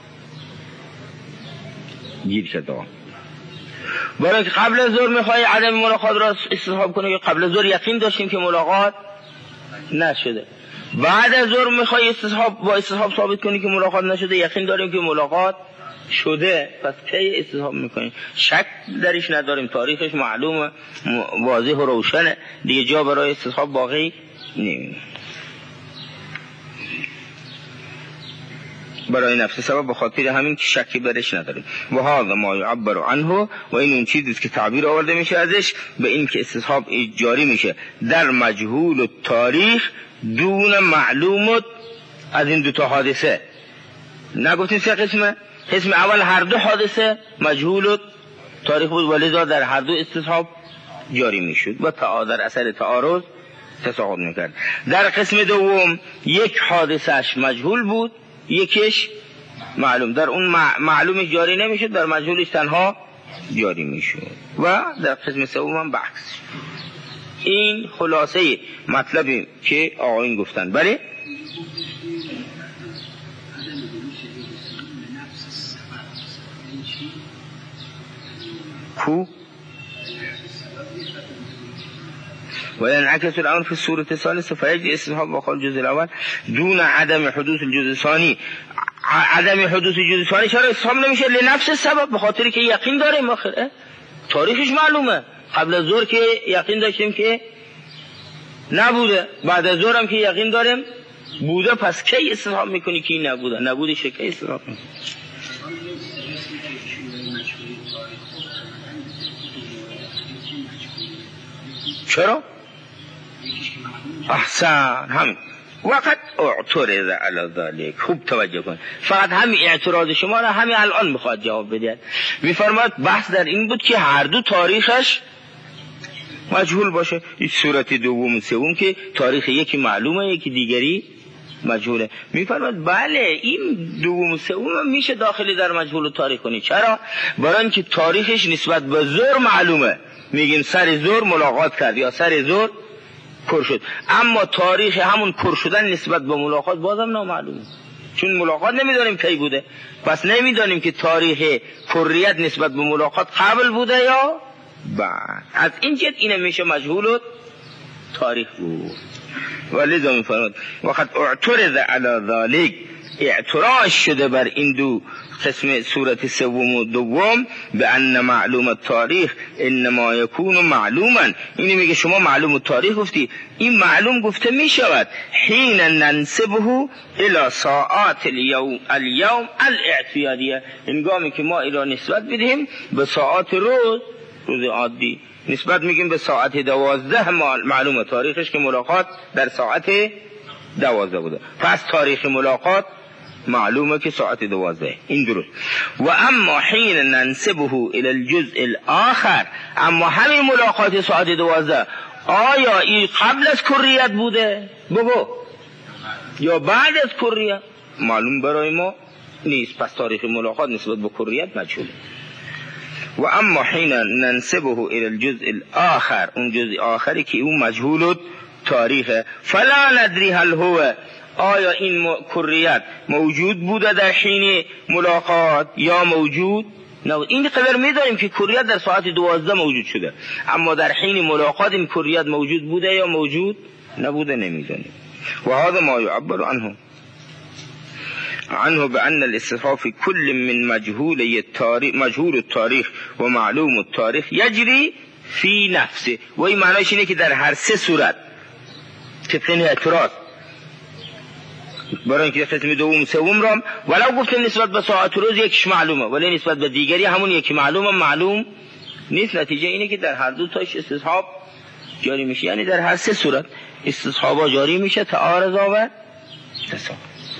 گیر کرده. برای اینکه قبل از ظهر میخوای عدم ملاقات را استصحاب کنه، قبل از ظهر یقین داشتیم که ملاقات نشده. بعد از ظهر میخوای استصحاب با استصحاب ثابت کنی که ملاقات نشده، یقین داریم که ملاقات شده. پس کی استصحاب میکنیم؟ شک درش نداریم، تاریخش معلومه، واضح و روشنه، دیگه جا برای استصحاب باقی نمیمونه. برای نفس سبب به خاطر همین که شکی برش نداریم. و هذا ما یعبر عنه، و این اون چیزی که تعبیر آورده میشه ازش به این که استصحاب جاری میشه در مجهول تاریخ دون معلومات از این دو تا حادثه. نگفتیم سه قسمه؟ قسم اول هر دو حادثه مجهول تاریخ بود ولذا در هر دو استصحاب جاری میشد و تا در اثر تعارض تساقط میکرد. در قسم دوم یک حادثهش مجهول بود یکیش معلوم، در اون معلومش جاری نمیشد، در مجهولش تنها جاری میشد. و در قسم سوم هم بحث. این خلاصه مطلبی که آقایون گفتن. بله کو و ینعکس الامر في الصورة الثالثة فيجري استصحاب بقاء الجزء الاول دون عدم حدوث الجزء الثاني. عدم حدوث الجزء الثاني چرا استصحاب نمیشه؟ لنفس السبب، به خاطر که یقین داریم آخر تاریخش معلومه. قبل از ظهر که یقین داشتیم که نبوده، بعد از ظهر هم که یقین داریم بوده، پس کی استصحاب میکنی که این نبوده؟ نبودش کی استصحاب میکنی؟ چرا؟ احسن، همین. وقت اعترض علی ذلك. خوب توجه کن، فقط همین اعتراض شما را همین الان میخواد جواب بدید. میفرماد بحث در این بود که هر دو تاریخش مجهول باشه. این صورت دوم و سوم که تاریخ یکی معلومه یکی دیگری مجهوله. میفرماد بله این دوم و سوم میشه داخلی در مجهول تاریخ کنی. چرا؟ برای اینکه تاریخش نسبت به ظهر معلومه، میگیم سر ظهر ملاقات کرد یا سر ظهر کور شد، اما تاریخ همون کور شدن نسبت به ملاقات بازم نامعلومه، چون ملاقات نمیدانیم کی بوده. پس نمیدانیم که تاریخ کریت نسبت به ملاقات قبل بوده یا بعد. از این جهت اینه میشه مجهول تاریخ بود. ولذا میفرماد وقد اعترض علی ذلك، اعتراض شده بر این دو قسم صورت سوم و دوم به ان معلوم التاریخ انما یکون معلوما. اینی میگه شما معلوم التاریخ گفتی، این معلوم گفته میشود حین ننسبه الى ساعات اليوم اليوم الاعتیادیه، هنگامی که ما ایران نسبت بدهیم به ساعات روز روز عادی، نسبت میگیم به ساعت دوازده معلوم تاریخش که ملاقات در ساعت دوازده بوده، پس تاریخ ملاقات معلومه که ساعت دوازده. این درست. و اما حین ننسبه الى الجزء الاخر، اما همین ملاقات ساعت دوازده آیا این قبل از کریت بوده بگو یا بعد از کریت؟ معلوم برای ما نیست، پس تاریخ ملاقات نسبت به کریت مجهوله. و اما حین ننسبه الى الجزء الاخر، اون جزء آخری که اون مجهول تاریخه، فلا ندری هل هو، آیا این کریت موجود بوده در حین ملاقات یا موجود نه؟ این قدر میدانیم که کریت در ساعت دوازده موجود شده، اما در حین ملاقات این کریت موجود بوده یا موجود نبوده نمیدانیم. و هذا ما يعبر عنه عنه بأن الاستثناء في كل من مجهول التاريخ مجهول التاريخ و معلوم التاريخ يجري في نفسه. و این معنیش اینه که در هر سه صورت طبق این اعتراض برای اینکه قسم دوم سوم رام ولو گفتیم نسبت به ساعت روز یکیش معلومه ولی نسبت به دیگری همون یکی معلومه معلوم نیست. نتیجه اینه که در هر دو تاش استصحاب جاری میشه، یعنی در هر سه صورت استصحابا جاری میشه، تعارضا و تساقط.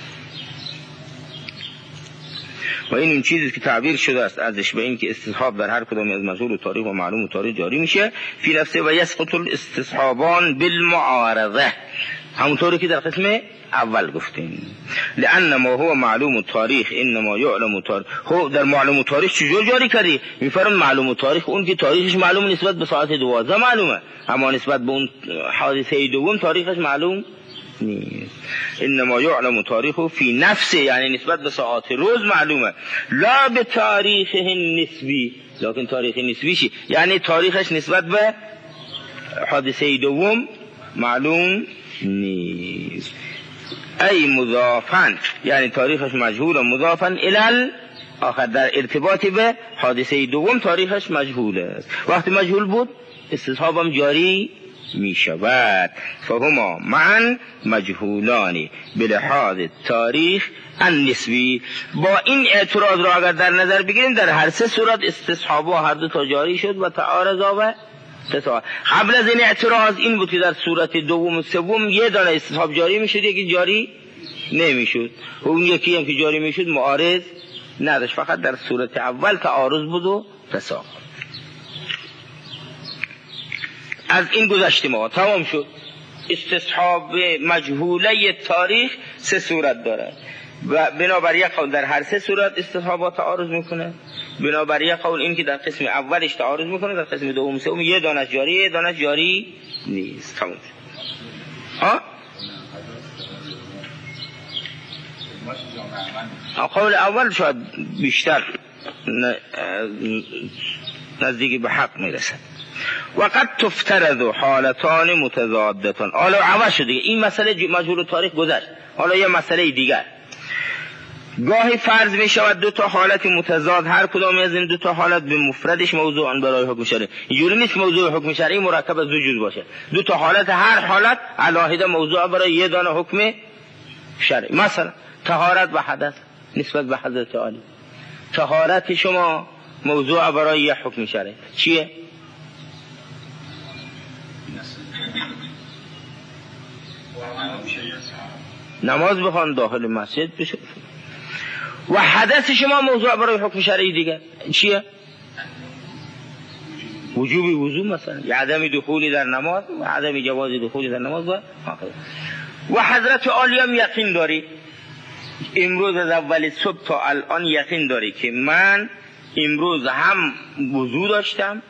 و این اون چیزی که تعبیر شده است ازش به این که استصحاب در هر کدام از مجهول تاریخ و معلوم تاریخ جاری میشه فی نفسه و یسقط الاستصحابان بالمعارضه، همونطوری که در قسم اول گفتیم. لأن ما هو معلوم التاریخ انما يعلم التاریخ، خب در معلوم التاریخ چجور جاری کردی؟ میفرم معلوم التاریخ اون که تاریخش معلوم نسبت به ساعت دوازده معلومه، اما نسبت به اون حادثه دوم تاریخش معلوم نیست. انما يعلم تاریخه فی نفسه، یعنی نسبت به ساعت روز معلومه، لا به تاریخه نسبی، لکن تاریخ نسبیشی یعنی تاریخش نسبت به حادثه دوم معلوم نیست. ای مضافن، یعنی تاریخش مجهول و مضافن الال آخر، در ارتباط به حادثه دوم تاریخش مجهول است. وقتی مجهول بود استصحابم جاری می شود. فهما معا مجهولانی بلحاظ تاریخ النسبی. با این اعتراض را اگر در نظر بگیریم در هر سه صورت استصحابا هر دو تا جاری شد و تعارضا و تساوی. قبل از این اعتراض این بود که در صورت دوم و سوم یه دانه استصحاب جاری میشد یکی جاری نمیشد، اون یکی هم که جاری میشد معارض نداشت، فقط در صورت اول تعارض بود و تساقط. از این گذشتیم ما تمام شد. استصحاب مجهوله تاریخ سه صورت داره و بنابر یک قول در هر سه صورت استصحاب تعارض میکنه، بنابر یک قول این که در قسم اولش تعارض میکنه، در قسم دوم سوم یه دانش جاری یه دانش جاری نیست. تمام شد. ها قول اول شاید بیشتر نزدیک به حق میرسد. وقد تفترض حالتان متضادتان. حالا عوض شد دیگه، این مسئله مجهول تاریخ گذشت، حالا یه مسئله دیگر. گاهی فرض می شود دو تا حالت متضاد، هر کدام از این دو تا حالت به مفردش موضوع برای حکم شرعی. اینجوری نیست موضوع حکم شرعی مرکب از دو جزء باشه، دو تا حالت هر حالت علاهده موضوع برای یه دانه حکم شرعی. مثلا طهارت و حدث نسبت به حضرت علی، طهارت شما موضوع برای یه حکم شرعی چیه؟ نماز بخوان داخل مسجد بشه. و حدث شما موضوع برای حکم شرعی دیگه چیه؟ وجوب وضو مثلا، یا عدم دخولی در نماز و عدم جواز دخولی در نماز. و و حضرت علی هم یقین داری، امروز از اول صبح تا الان یقین داری که من امروز هم وضو داشتم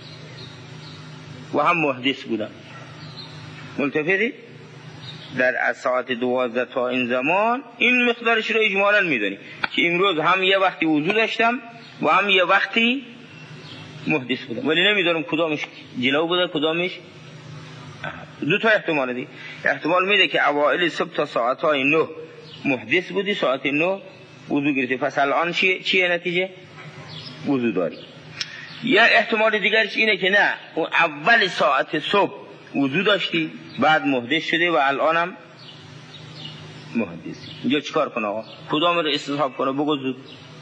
و هم محدث بودم. ملتفتی؟ در از ساعت دوازده تا این زمان این مقدارش رو اجمالاً میدونی که امروز هم یه وقتی وضو داشتم و هم یه وقتی محدث بودم، ولی نمیدونم کدامش جلو بوده کدامش. دو تا احتمال دی. احتمال میده که اوائل صبح تا ساعت های نه محدث بودی ساعت نه وضو گرفتی، پس الان چیه, چیه نتیجه؟ وضو داری. یا احتمال دیگرش اینه که نه اون اول ساعت صبح وضو داشتی بعد محدث شده و الانم محدثی. اینجا چیکار کنه آقا؟ کدام رو استصحاب کنه؟ بگو زود.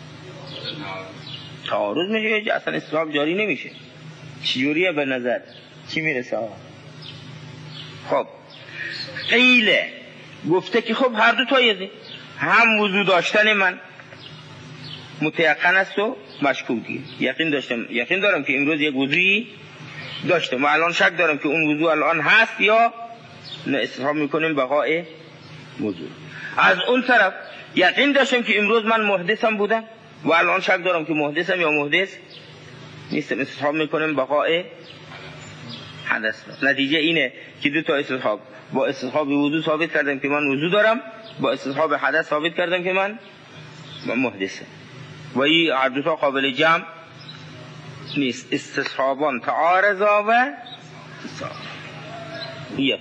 تعارض میشه، اصلا استصحاب جاری نمیشه. چجوریه به نظر؟ چی میرسه آقا؟ خب قیله گفته که خب هر دو تایزه، هم وضو داشتن من متیقن است و مشکوکی. یقین داشتم، یقین دارم که امروز یک وضویی داشتم و الان شک دارم که اون وضو الان هست یا نه، استصحاب میکنیم بقای وضو. از اون طرف یقین داشتم که امروز من محدثم بودم و الان شک دارم که محدثم یا محدث نیستم، استصحاب میکنیم بقای حدث. نتیجه اینه که دو تا استصحاب، با استصحاب وضو ثابت کردم که من وضو دارم، با استصحاب حدث ثابت کردم که من محدثم و این هر دو تا قابل جمع نیست. استصحابان تعارضا و یک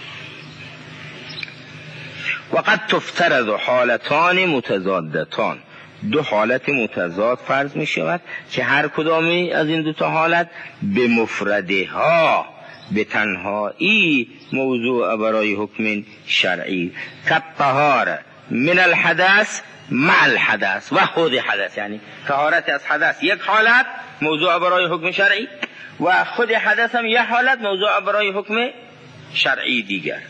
وقد تفترض حالتان متضادتان، دو حالت متضاد فرض می شود که هر کدامی از این دو تا حالت به مفردها به تنهایی موضوع برای حکم شرعی، كالطهارة من الحدث مع الحدث و خود حدث، یعنی طهارت از حدث یک حالت موضوع برای حکم شرعی و خود حدث هم یک حالت موضوع برای حکم شرعی دیگر.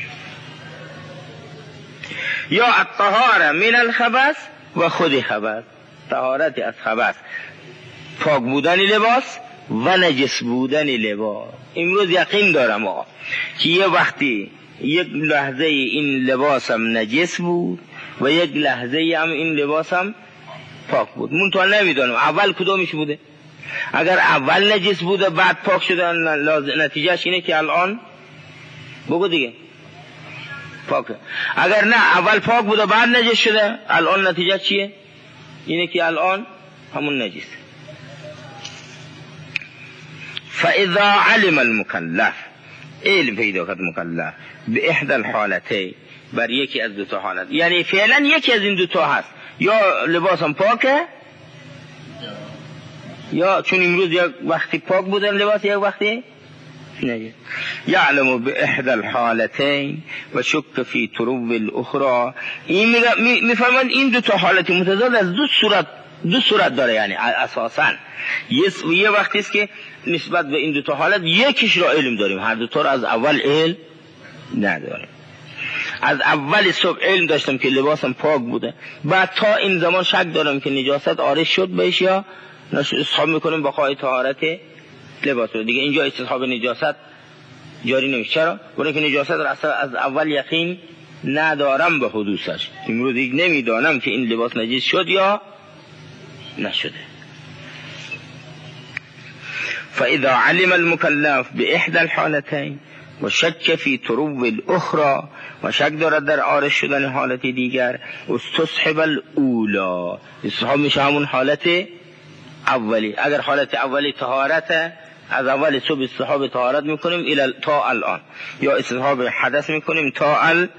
یا الطهارة من الخبث و خود خبث، طهارت از خبث، پاک بودن لباس و نجس بودن لباس. امروز یقین دارم آقا که یه وقتی یک لحظه این لباسم نجس بود و یک لحظه هم این لباسم پاک بود، منتها نمیدونم اول کدومش بوده. اگر اول نجس بوده بعد پاک شده نتیجهش اینه که الان بگو دیگه پاکه. اگر نه اول پاک بوده بعد نجس شده الان نتیجه چیه؟ اینه که الان همون نجس. فاذا علم المكلف، علم پیدا کرد مکلف به احدى الحالتين، بر یکی از دو تا حالت، یعنی فعلا یکی از این دو تا هست، یا لباسم پاکه یا چون امروز یک وقتی پاک بودن لباس یک وقتی نجس. یعلم به احدى الحالتين و شک فی تروب الاخرى. این میفهمند این دو تا حالت متضاد از دو صورت دو صورت داره، یعنی اساسا یه وقتی است که نسبت به این دو تا حالت یکیش را علم داریم، هر دو تا را از اول علم نداریم. از اول صبح علم داشتم که لباسم پاک بوده، بعد تا این زمان شک دارم که نجاست عارض شد بهش یا استصحاب میکنیم بقای طهارت لباس رو دیگه. اینجا استصحاب نجاست جاری نمیشه. چرا؟ برای که نجاست را از اول یقین ندارم به حدوثش، امروز نمیدانم که این لباس نجس شد یا نشده. فاذا علم المكلف باحدى الحالتين و شک فی تروب الاخرى، و شک دارد در عارض شدن حالت دیگر، استصحب الاولی، استصحاب میشه همون حالت اولی. اگر حالت اولی طهارت، از اول صبح استصحاب طهارت میکنیم الى تا الان، یا استصحاب حدث میکنیم تا الان.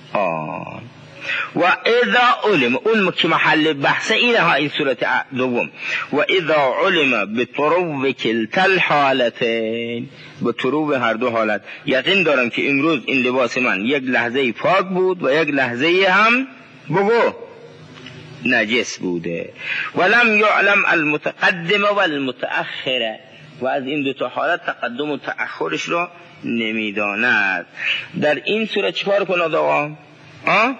و اذا علم، اون که محل بحث اینه ها، این صورت دوم. و اذا علم بطروب کلتا الحالتین، به طروب هر دو حالت یقین دارم که امروز این لباس من یک لحظه پاک بود و یک لحظه هم بگو نجس بوده. ولم یعلم المتقدم و المتأخر، و از این دو تا حالت تقدم و تأخرش رو نمیداند. در این صورت چیکار کند آقا؟ آه؟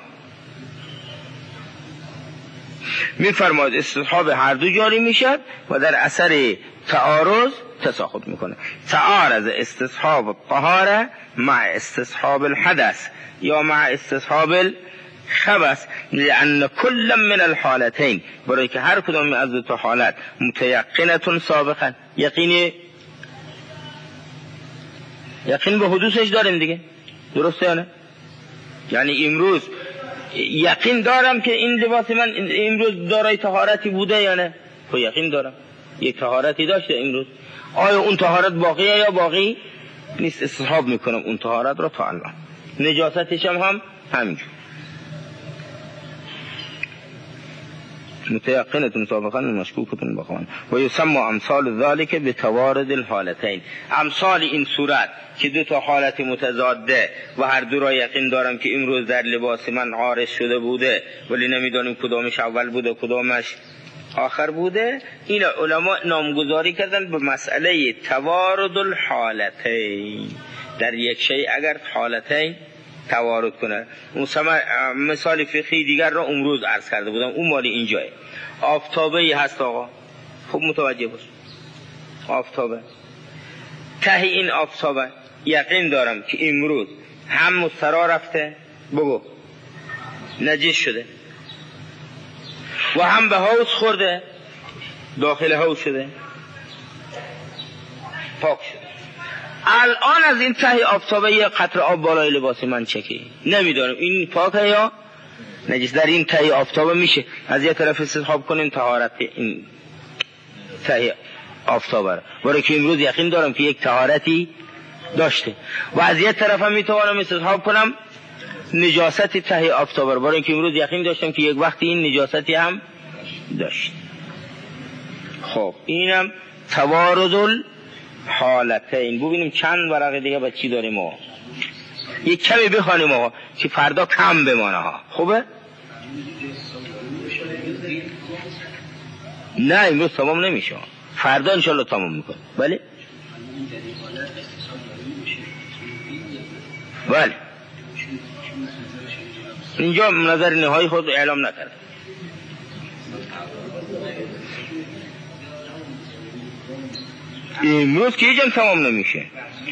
میفرماید استصحاب هر دو جاری میشد و در اثر تعارض تساقط میکنه. تعارض استصحاب الطهاره مع استصحاب الحدث یا مع استصحاب الخبث، لان كل من الحالتين، برای که هر کدام از دو تا حالت متيقنه سابقا، یقین یقین به حدوثش داریم دیگه، درسته یا نه؟ یعنی امروز یقین دارم که این لباس من امروز دارای طهارتی بوده یا نه؟ خب یقین دارم یک طهارتی داشته امروز. آیا اون طهارت باقیه یا باقی نیست؟ استصحاب میکنم اون طهارت رو تا الان. نجاستش هم هم همینجور. متيقنة سابقا مشكوكة بخوان و یسمى امثال ذلك به توارد الحالتین. امثال این صورت که دو تا حالت متضاده و هر دو را یقین دارم که امروز در لباس من عارض شده بوده ولی نمیدانیم کدامش اول بوده کدامش آخر بوده، این علما نامگذاری کردن به مسئله توارد الحالتین. در یک شیء اگر حالتین توارد کنه. مثال فقهی دیگر را امروز عرض کرده بودم، اون مالی اینجاه. آفتابه هست آقا، خوب متوجه باش. آفتابه ته این آفتابه یقین دارم که امروز هم مسترا رفته بگو نجس شده و هم به حوض خورده داخل حوض شده پاک شده. الان از این ته آفتابه یه قطره آب بالای لباس من چکی، نمیدارم این پاکه یا نجس. در این ته آفتابه میشه از یه طرف استصحاب کنیم طهارت این ته آفتابه، برای که امروز یقین دارم که یک طهارتی داشته، و از یه طرف هم میتوانم استصحاب کنم نجاست ته آفتابه، برای که امروز یقین داشتم که یک وقتی این نجاستی هم داشت. خب اینم توارد الحالتین. ببینیم چند ورقه دیگه با چی داریم ما، یک کمی بخوانیم آقا که فردا کم بمانه ها. خوبه؟ نه امروز تمام نمیشه، فردا انشالله تمام میکنه. بله بله اینجا نظر نهایی خود اعلام نکرد. امروز که جمع تمام نمیشه.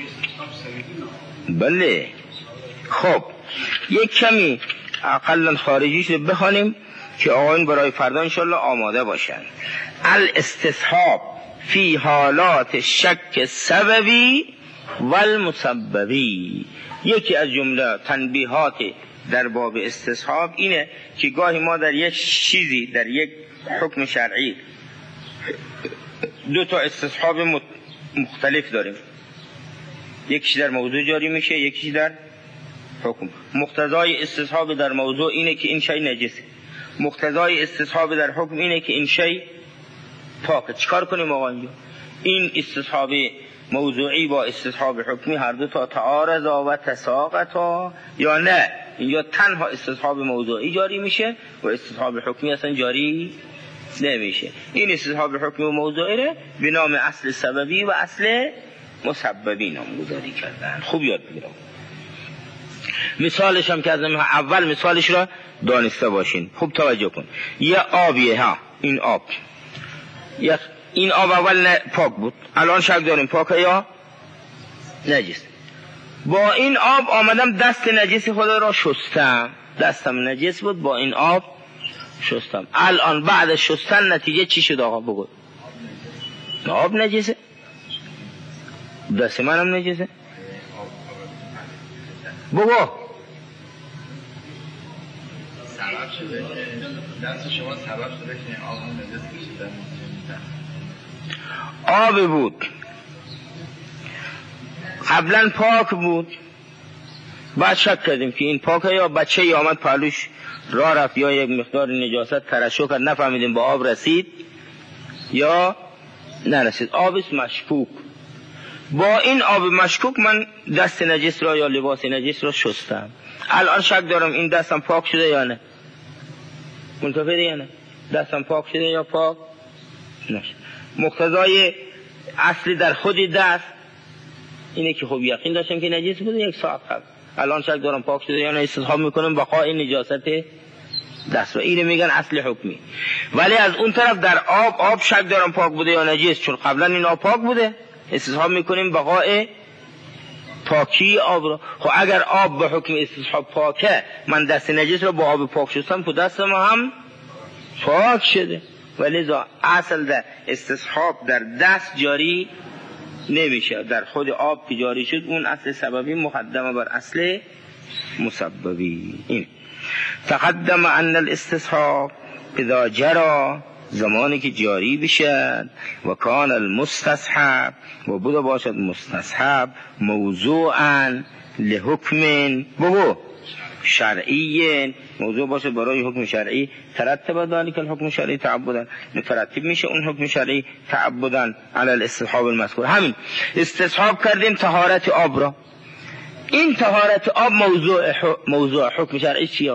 بله خب یک کمی اقلا خارجیش بخوانیم که آقایون برای فردا انشالله آماده باشن. الاستصحاب فی حالات شک سببی و المسببی. یکی از جمله تنبیهات در باب استصحاب اینه که گاهی ما در یک چیزی در یک حکم شرعی دو تا استصحاب مختلف داریم، یکیش در موضوع جاری میشه یکیش در حکم. مقتضای استصحاب در موضوع اینه که این شی نجسه، مقتضای استصحاب در حکم اینه که این شی پاکه. چیکار کنیم آقا اینجا؟ این استصحاب موضوعی با استصحاب حکمی هر دو تا تعارضا و تساقطا یا نه؟ اینجا تنها استصحاب موضوعی جاری میشه و استصحاب حکمی اصلا جاری نمیشه. این استصحاب حکمی و موضوعی رو به نام اصل سببی و اصل مسببی نامگذاری کردن. خوب یاد بگیرم. مثالش هم که از اول مثالش را دانسته باشین. خوب توجه کن. یه آبیه ها، این آب یک این آب اول پاک بود، الان شک داریم پاکه یا نجس. با این آب آمدم دست نجس خود را شستم، دستم نجس بود با این آب شستم. الان بعد شستن نتیجه چی شد آقا بگو؟ آب نجسه، دست منم نجسه. بگو سبب شده دست شما سبب شده که آب هم نجس بشه. آب بود قبلا پاک بود، بعد شک کردیم که این پاکه یا بچه ای آمد پهلوش راه رفت یا یک مقدار نجاست ترشح کرد، نفهمیدیم با آب رسید یا نرسید. آب است مشکوک. با این آب مشکوک من دست نجس را یا لباس نجس را شستم. الان شک دارم این دستم پاک شده یا نه. منتفیده یا نه؟ دستم پاک شده یا پاک نشد. مقتضای اصلی در خود دست اینه که خب یقین داشتم که نجس بوده یک ساعت قبل، الان شک دارم پاک شده یا نه، استصحاب میکنم بقای نجاست دست را. اینه میگن اصل حکمی. ولی از اون طرف در آب آب شک دارم پاک بوده یا نجس، چون قبلا این آب پاک بوده، استصحاب میکنیم بقای پاکی آب را. خب اگر آب به حکم استصحاب پاکه، من دست نجس را با آب پاک شستم تو دست ما هم پاک شده. ولذا اصل در استصحاب در دست جاری نمیشه، در خود آب که جاری شد اون اصل سببی مقدمه بر اصل مسببی. این تقدم ان الاستصحاب اذا جرى، زمانی که جاری بشد، و کان المستصحب، و بوده باشد مستصحب، موضوعا لحکم بگو شرعی موضوع باشه برای حکم شرعی ترتب ذلك الحکم شرعی تعبدا، مترتب میشه اون حکم شرعی تعبدا علی الاستصحاب المذکور. همین استصحاب کردیم طهارت آب را. این طهارت آب موضوع موضوع حکم شرعی چیه؟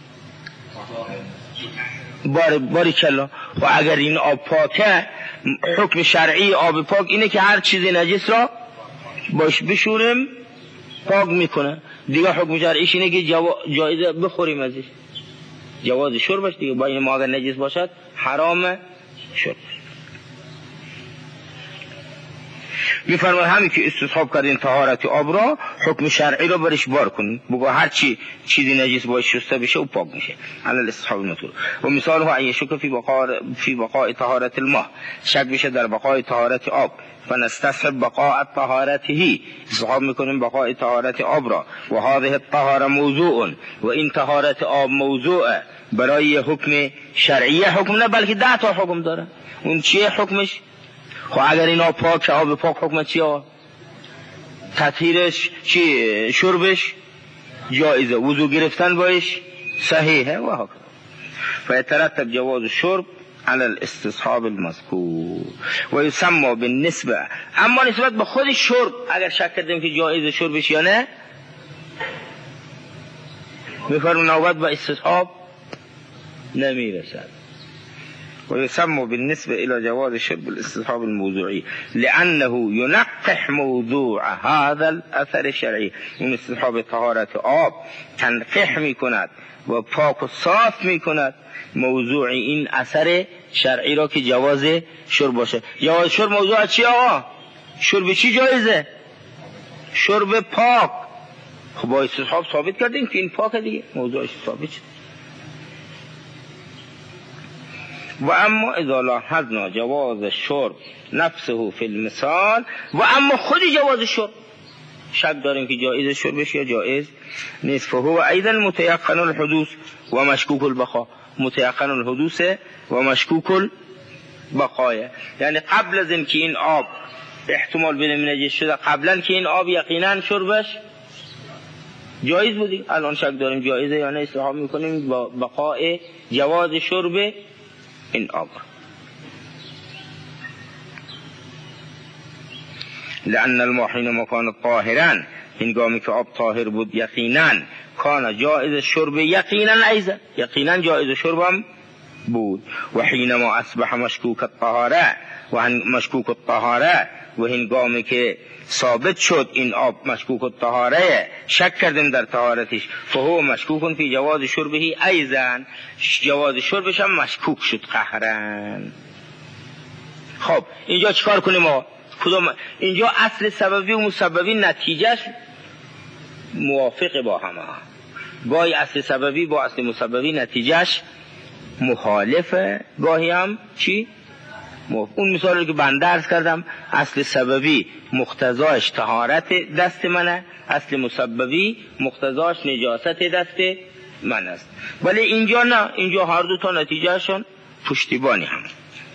بار باری کلا. و اگر این آب پاکه، حکم شرعی آب پاک اینه که هر چیز نجس را باش بشوریم پاک میکنه. دیگه حکم شرعیش اینه که جوا... جایزه بخوریم ازش، جواز شربش دیگه. با این ما اگر نجس باشد حرام شرب. میفرماید همین که استصحاب کردین طهارت آب را، حکم شرعی را برش بار کنین، بگو هر چی چیزی نجس باش شسته بشه و پاک میشه. علی الاستصحاب المذکور. و مثاله ان یشک فی بقاء فی بقاء طهارت الماء، شک بشه در بقای طهارت آب، فنستصحب بقاء طهارته، استصحاب میکنیم بقای طهارت آب را. و هذه الطهاره موضوع، و این طهارت آب موضوع برای حکم شرعی، حکم نه بلکه ده تا حکم داره. اون چیه حکمش؟ خب اگر اینا پاک، آب پاک حکم چیه؟ تطهیرش چی؟ شربش جایزه، وضو گرفتن باش صحیحه و حکم. فیترتب جواز شرب على الاستصحاب المذکور و یسمى بالنسبه. اما نسبت به خود شرب اگر شک کردیم که جایزه شربش یا نه، میفرمون نوبت به استصحاب نمیرسد. ويسمى بالنسبة إلى جواز شرب الاستصحاب الموضوعي لأنه ينقح موضوع هذا الأثر الشرعي. من استصحاب طهارة آب تنقح میکند و پاک و صاف میکند موضوع این اثر شرعی را که جواز شرب باشه. جواز شرب موضوع چی آقا؟ شرب چی جایزه؟ شرب پاک. خب با استصحاب ثابت کردیم که این پاک دیگه، موضوعش ثابت شد. و اما اذا لاحظنا جواز الشرب نفسه فی المثال، و اما خود جواز شرب شک داریم که جایز شربش یا جایز نیست. فهو ایضا متيقن الحدوث و مشکوک البقاء. متيقن الحدوث و مشکوک البقاء، یعنی قبل از اینکه این آب احتمال بده نجس شده، قبلا که این آب یقینا شربش جایز بودی، الان شک داریم جایزه یا نه، استحاب میکنیم با بقاء جواز شرب این آب. لأن الماء حينما كان طاهرا، هنگامی که آب طاهر بود یقینا، کان جائز شرب یقینا ایضا، یقینا جائز شربم بود. و حينما اصبح مشکوک الطهاره، و مشکوک الطهاره، و هنگامی که ثابت شد این آب مشکوک الطهاره، شک کردیم در طهارتش، فهو مشکوک فی جواز شربه ایضا، جواز شربش هم مشکوک شد قهرا. خب اینجا چیکار کنیم ما؟ کدوم اینجا اصل سببی و مسببی نتیجهش موافقه با همه، گاهی اصل سببی با اصل مسببی نتیجهش مخالفه، گاهی هم چی؟ اون مثالی که بنده عرض کردم، اصل سببی مقتضاش طهارت دست منه، اصل مسببی مقتضاش نجاست دست من است. ولی اینجا نه، اینجا هر دو تا نتیجهشون پشتیبانی هم.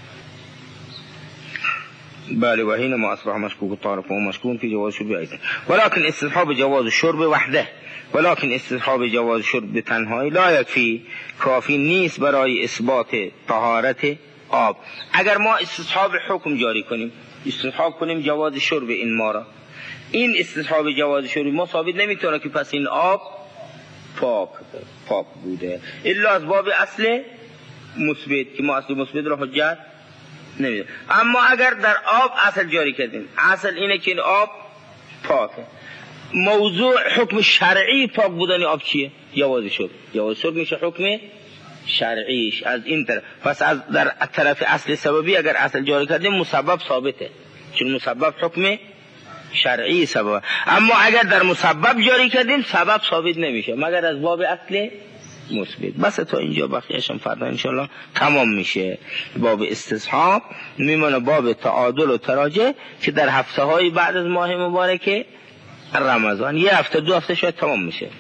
بله. و حينما اصبح مشکوک الطهاره فهو مشکوک فی جواز شرب ایضا، ولكن استصحاب جواز شرب وحده، ولكن استصحاب جواز شرب به تنهایی لا یکفی، کافی نیست برای اثبات طهارت آب. اگر ما استصحاب حکم جاری کنیم، استصحاب کنیم جواز شرب این ما را، این استصحاب جواز شرب ما ثابت نمیتونه که پس این آب پاک پاک بوده، الا از باب اصل مثبت که ما اصل مثبت را حجت نمیده. اما اگر در آب اصل جاری کردیم، اصل اینه که این آب پاکه، موضوع حکم شرعی پاک بودن آب چیه؟ جواز شرب. جواز شرب میشه حکم شرعیش از این طرف. پس از در طرف اصل سببی اگر اصل جاری کردیم مسبب ثابته، چون مسبب حکم شرعی سبب. اما اگر در مسبب جاری کردیم سبب ثابت نمیشه مگر از باب اصل مثبت. بس تا اینجا، بقیه‌اش هم فردا انشالله تمام میشه. باب استصحاب میمونه باب تعادل و تراجع که در هفته های بعد از ماه مبارک رمضان، یه هفته دو هفته شاید تمام میشه.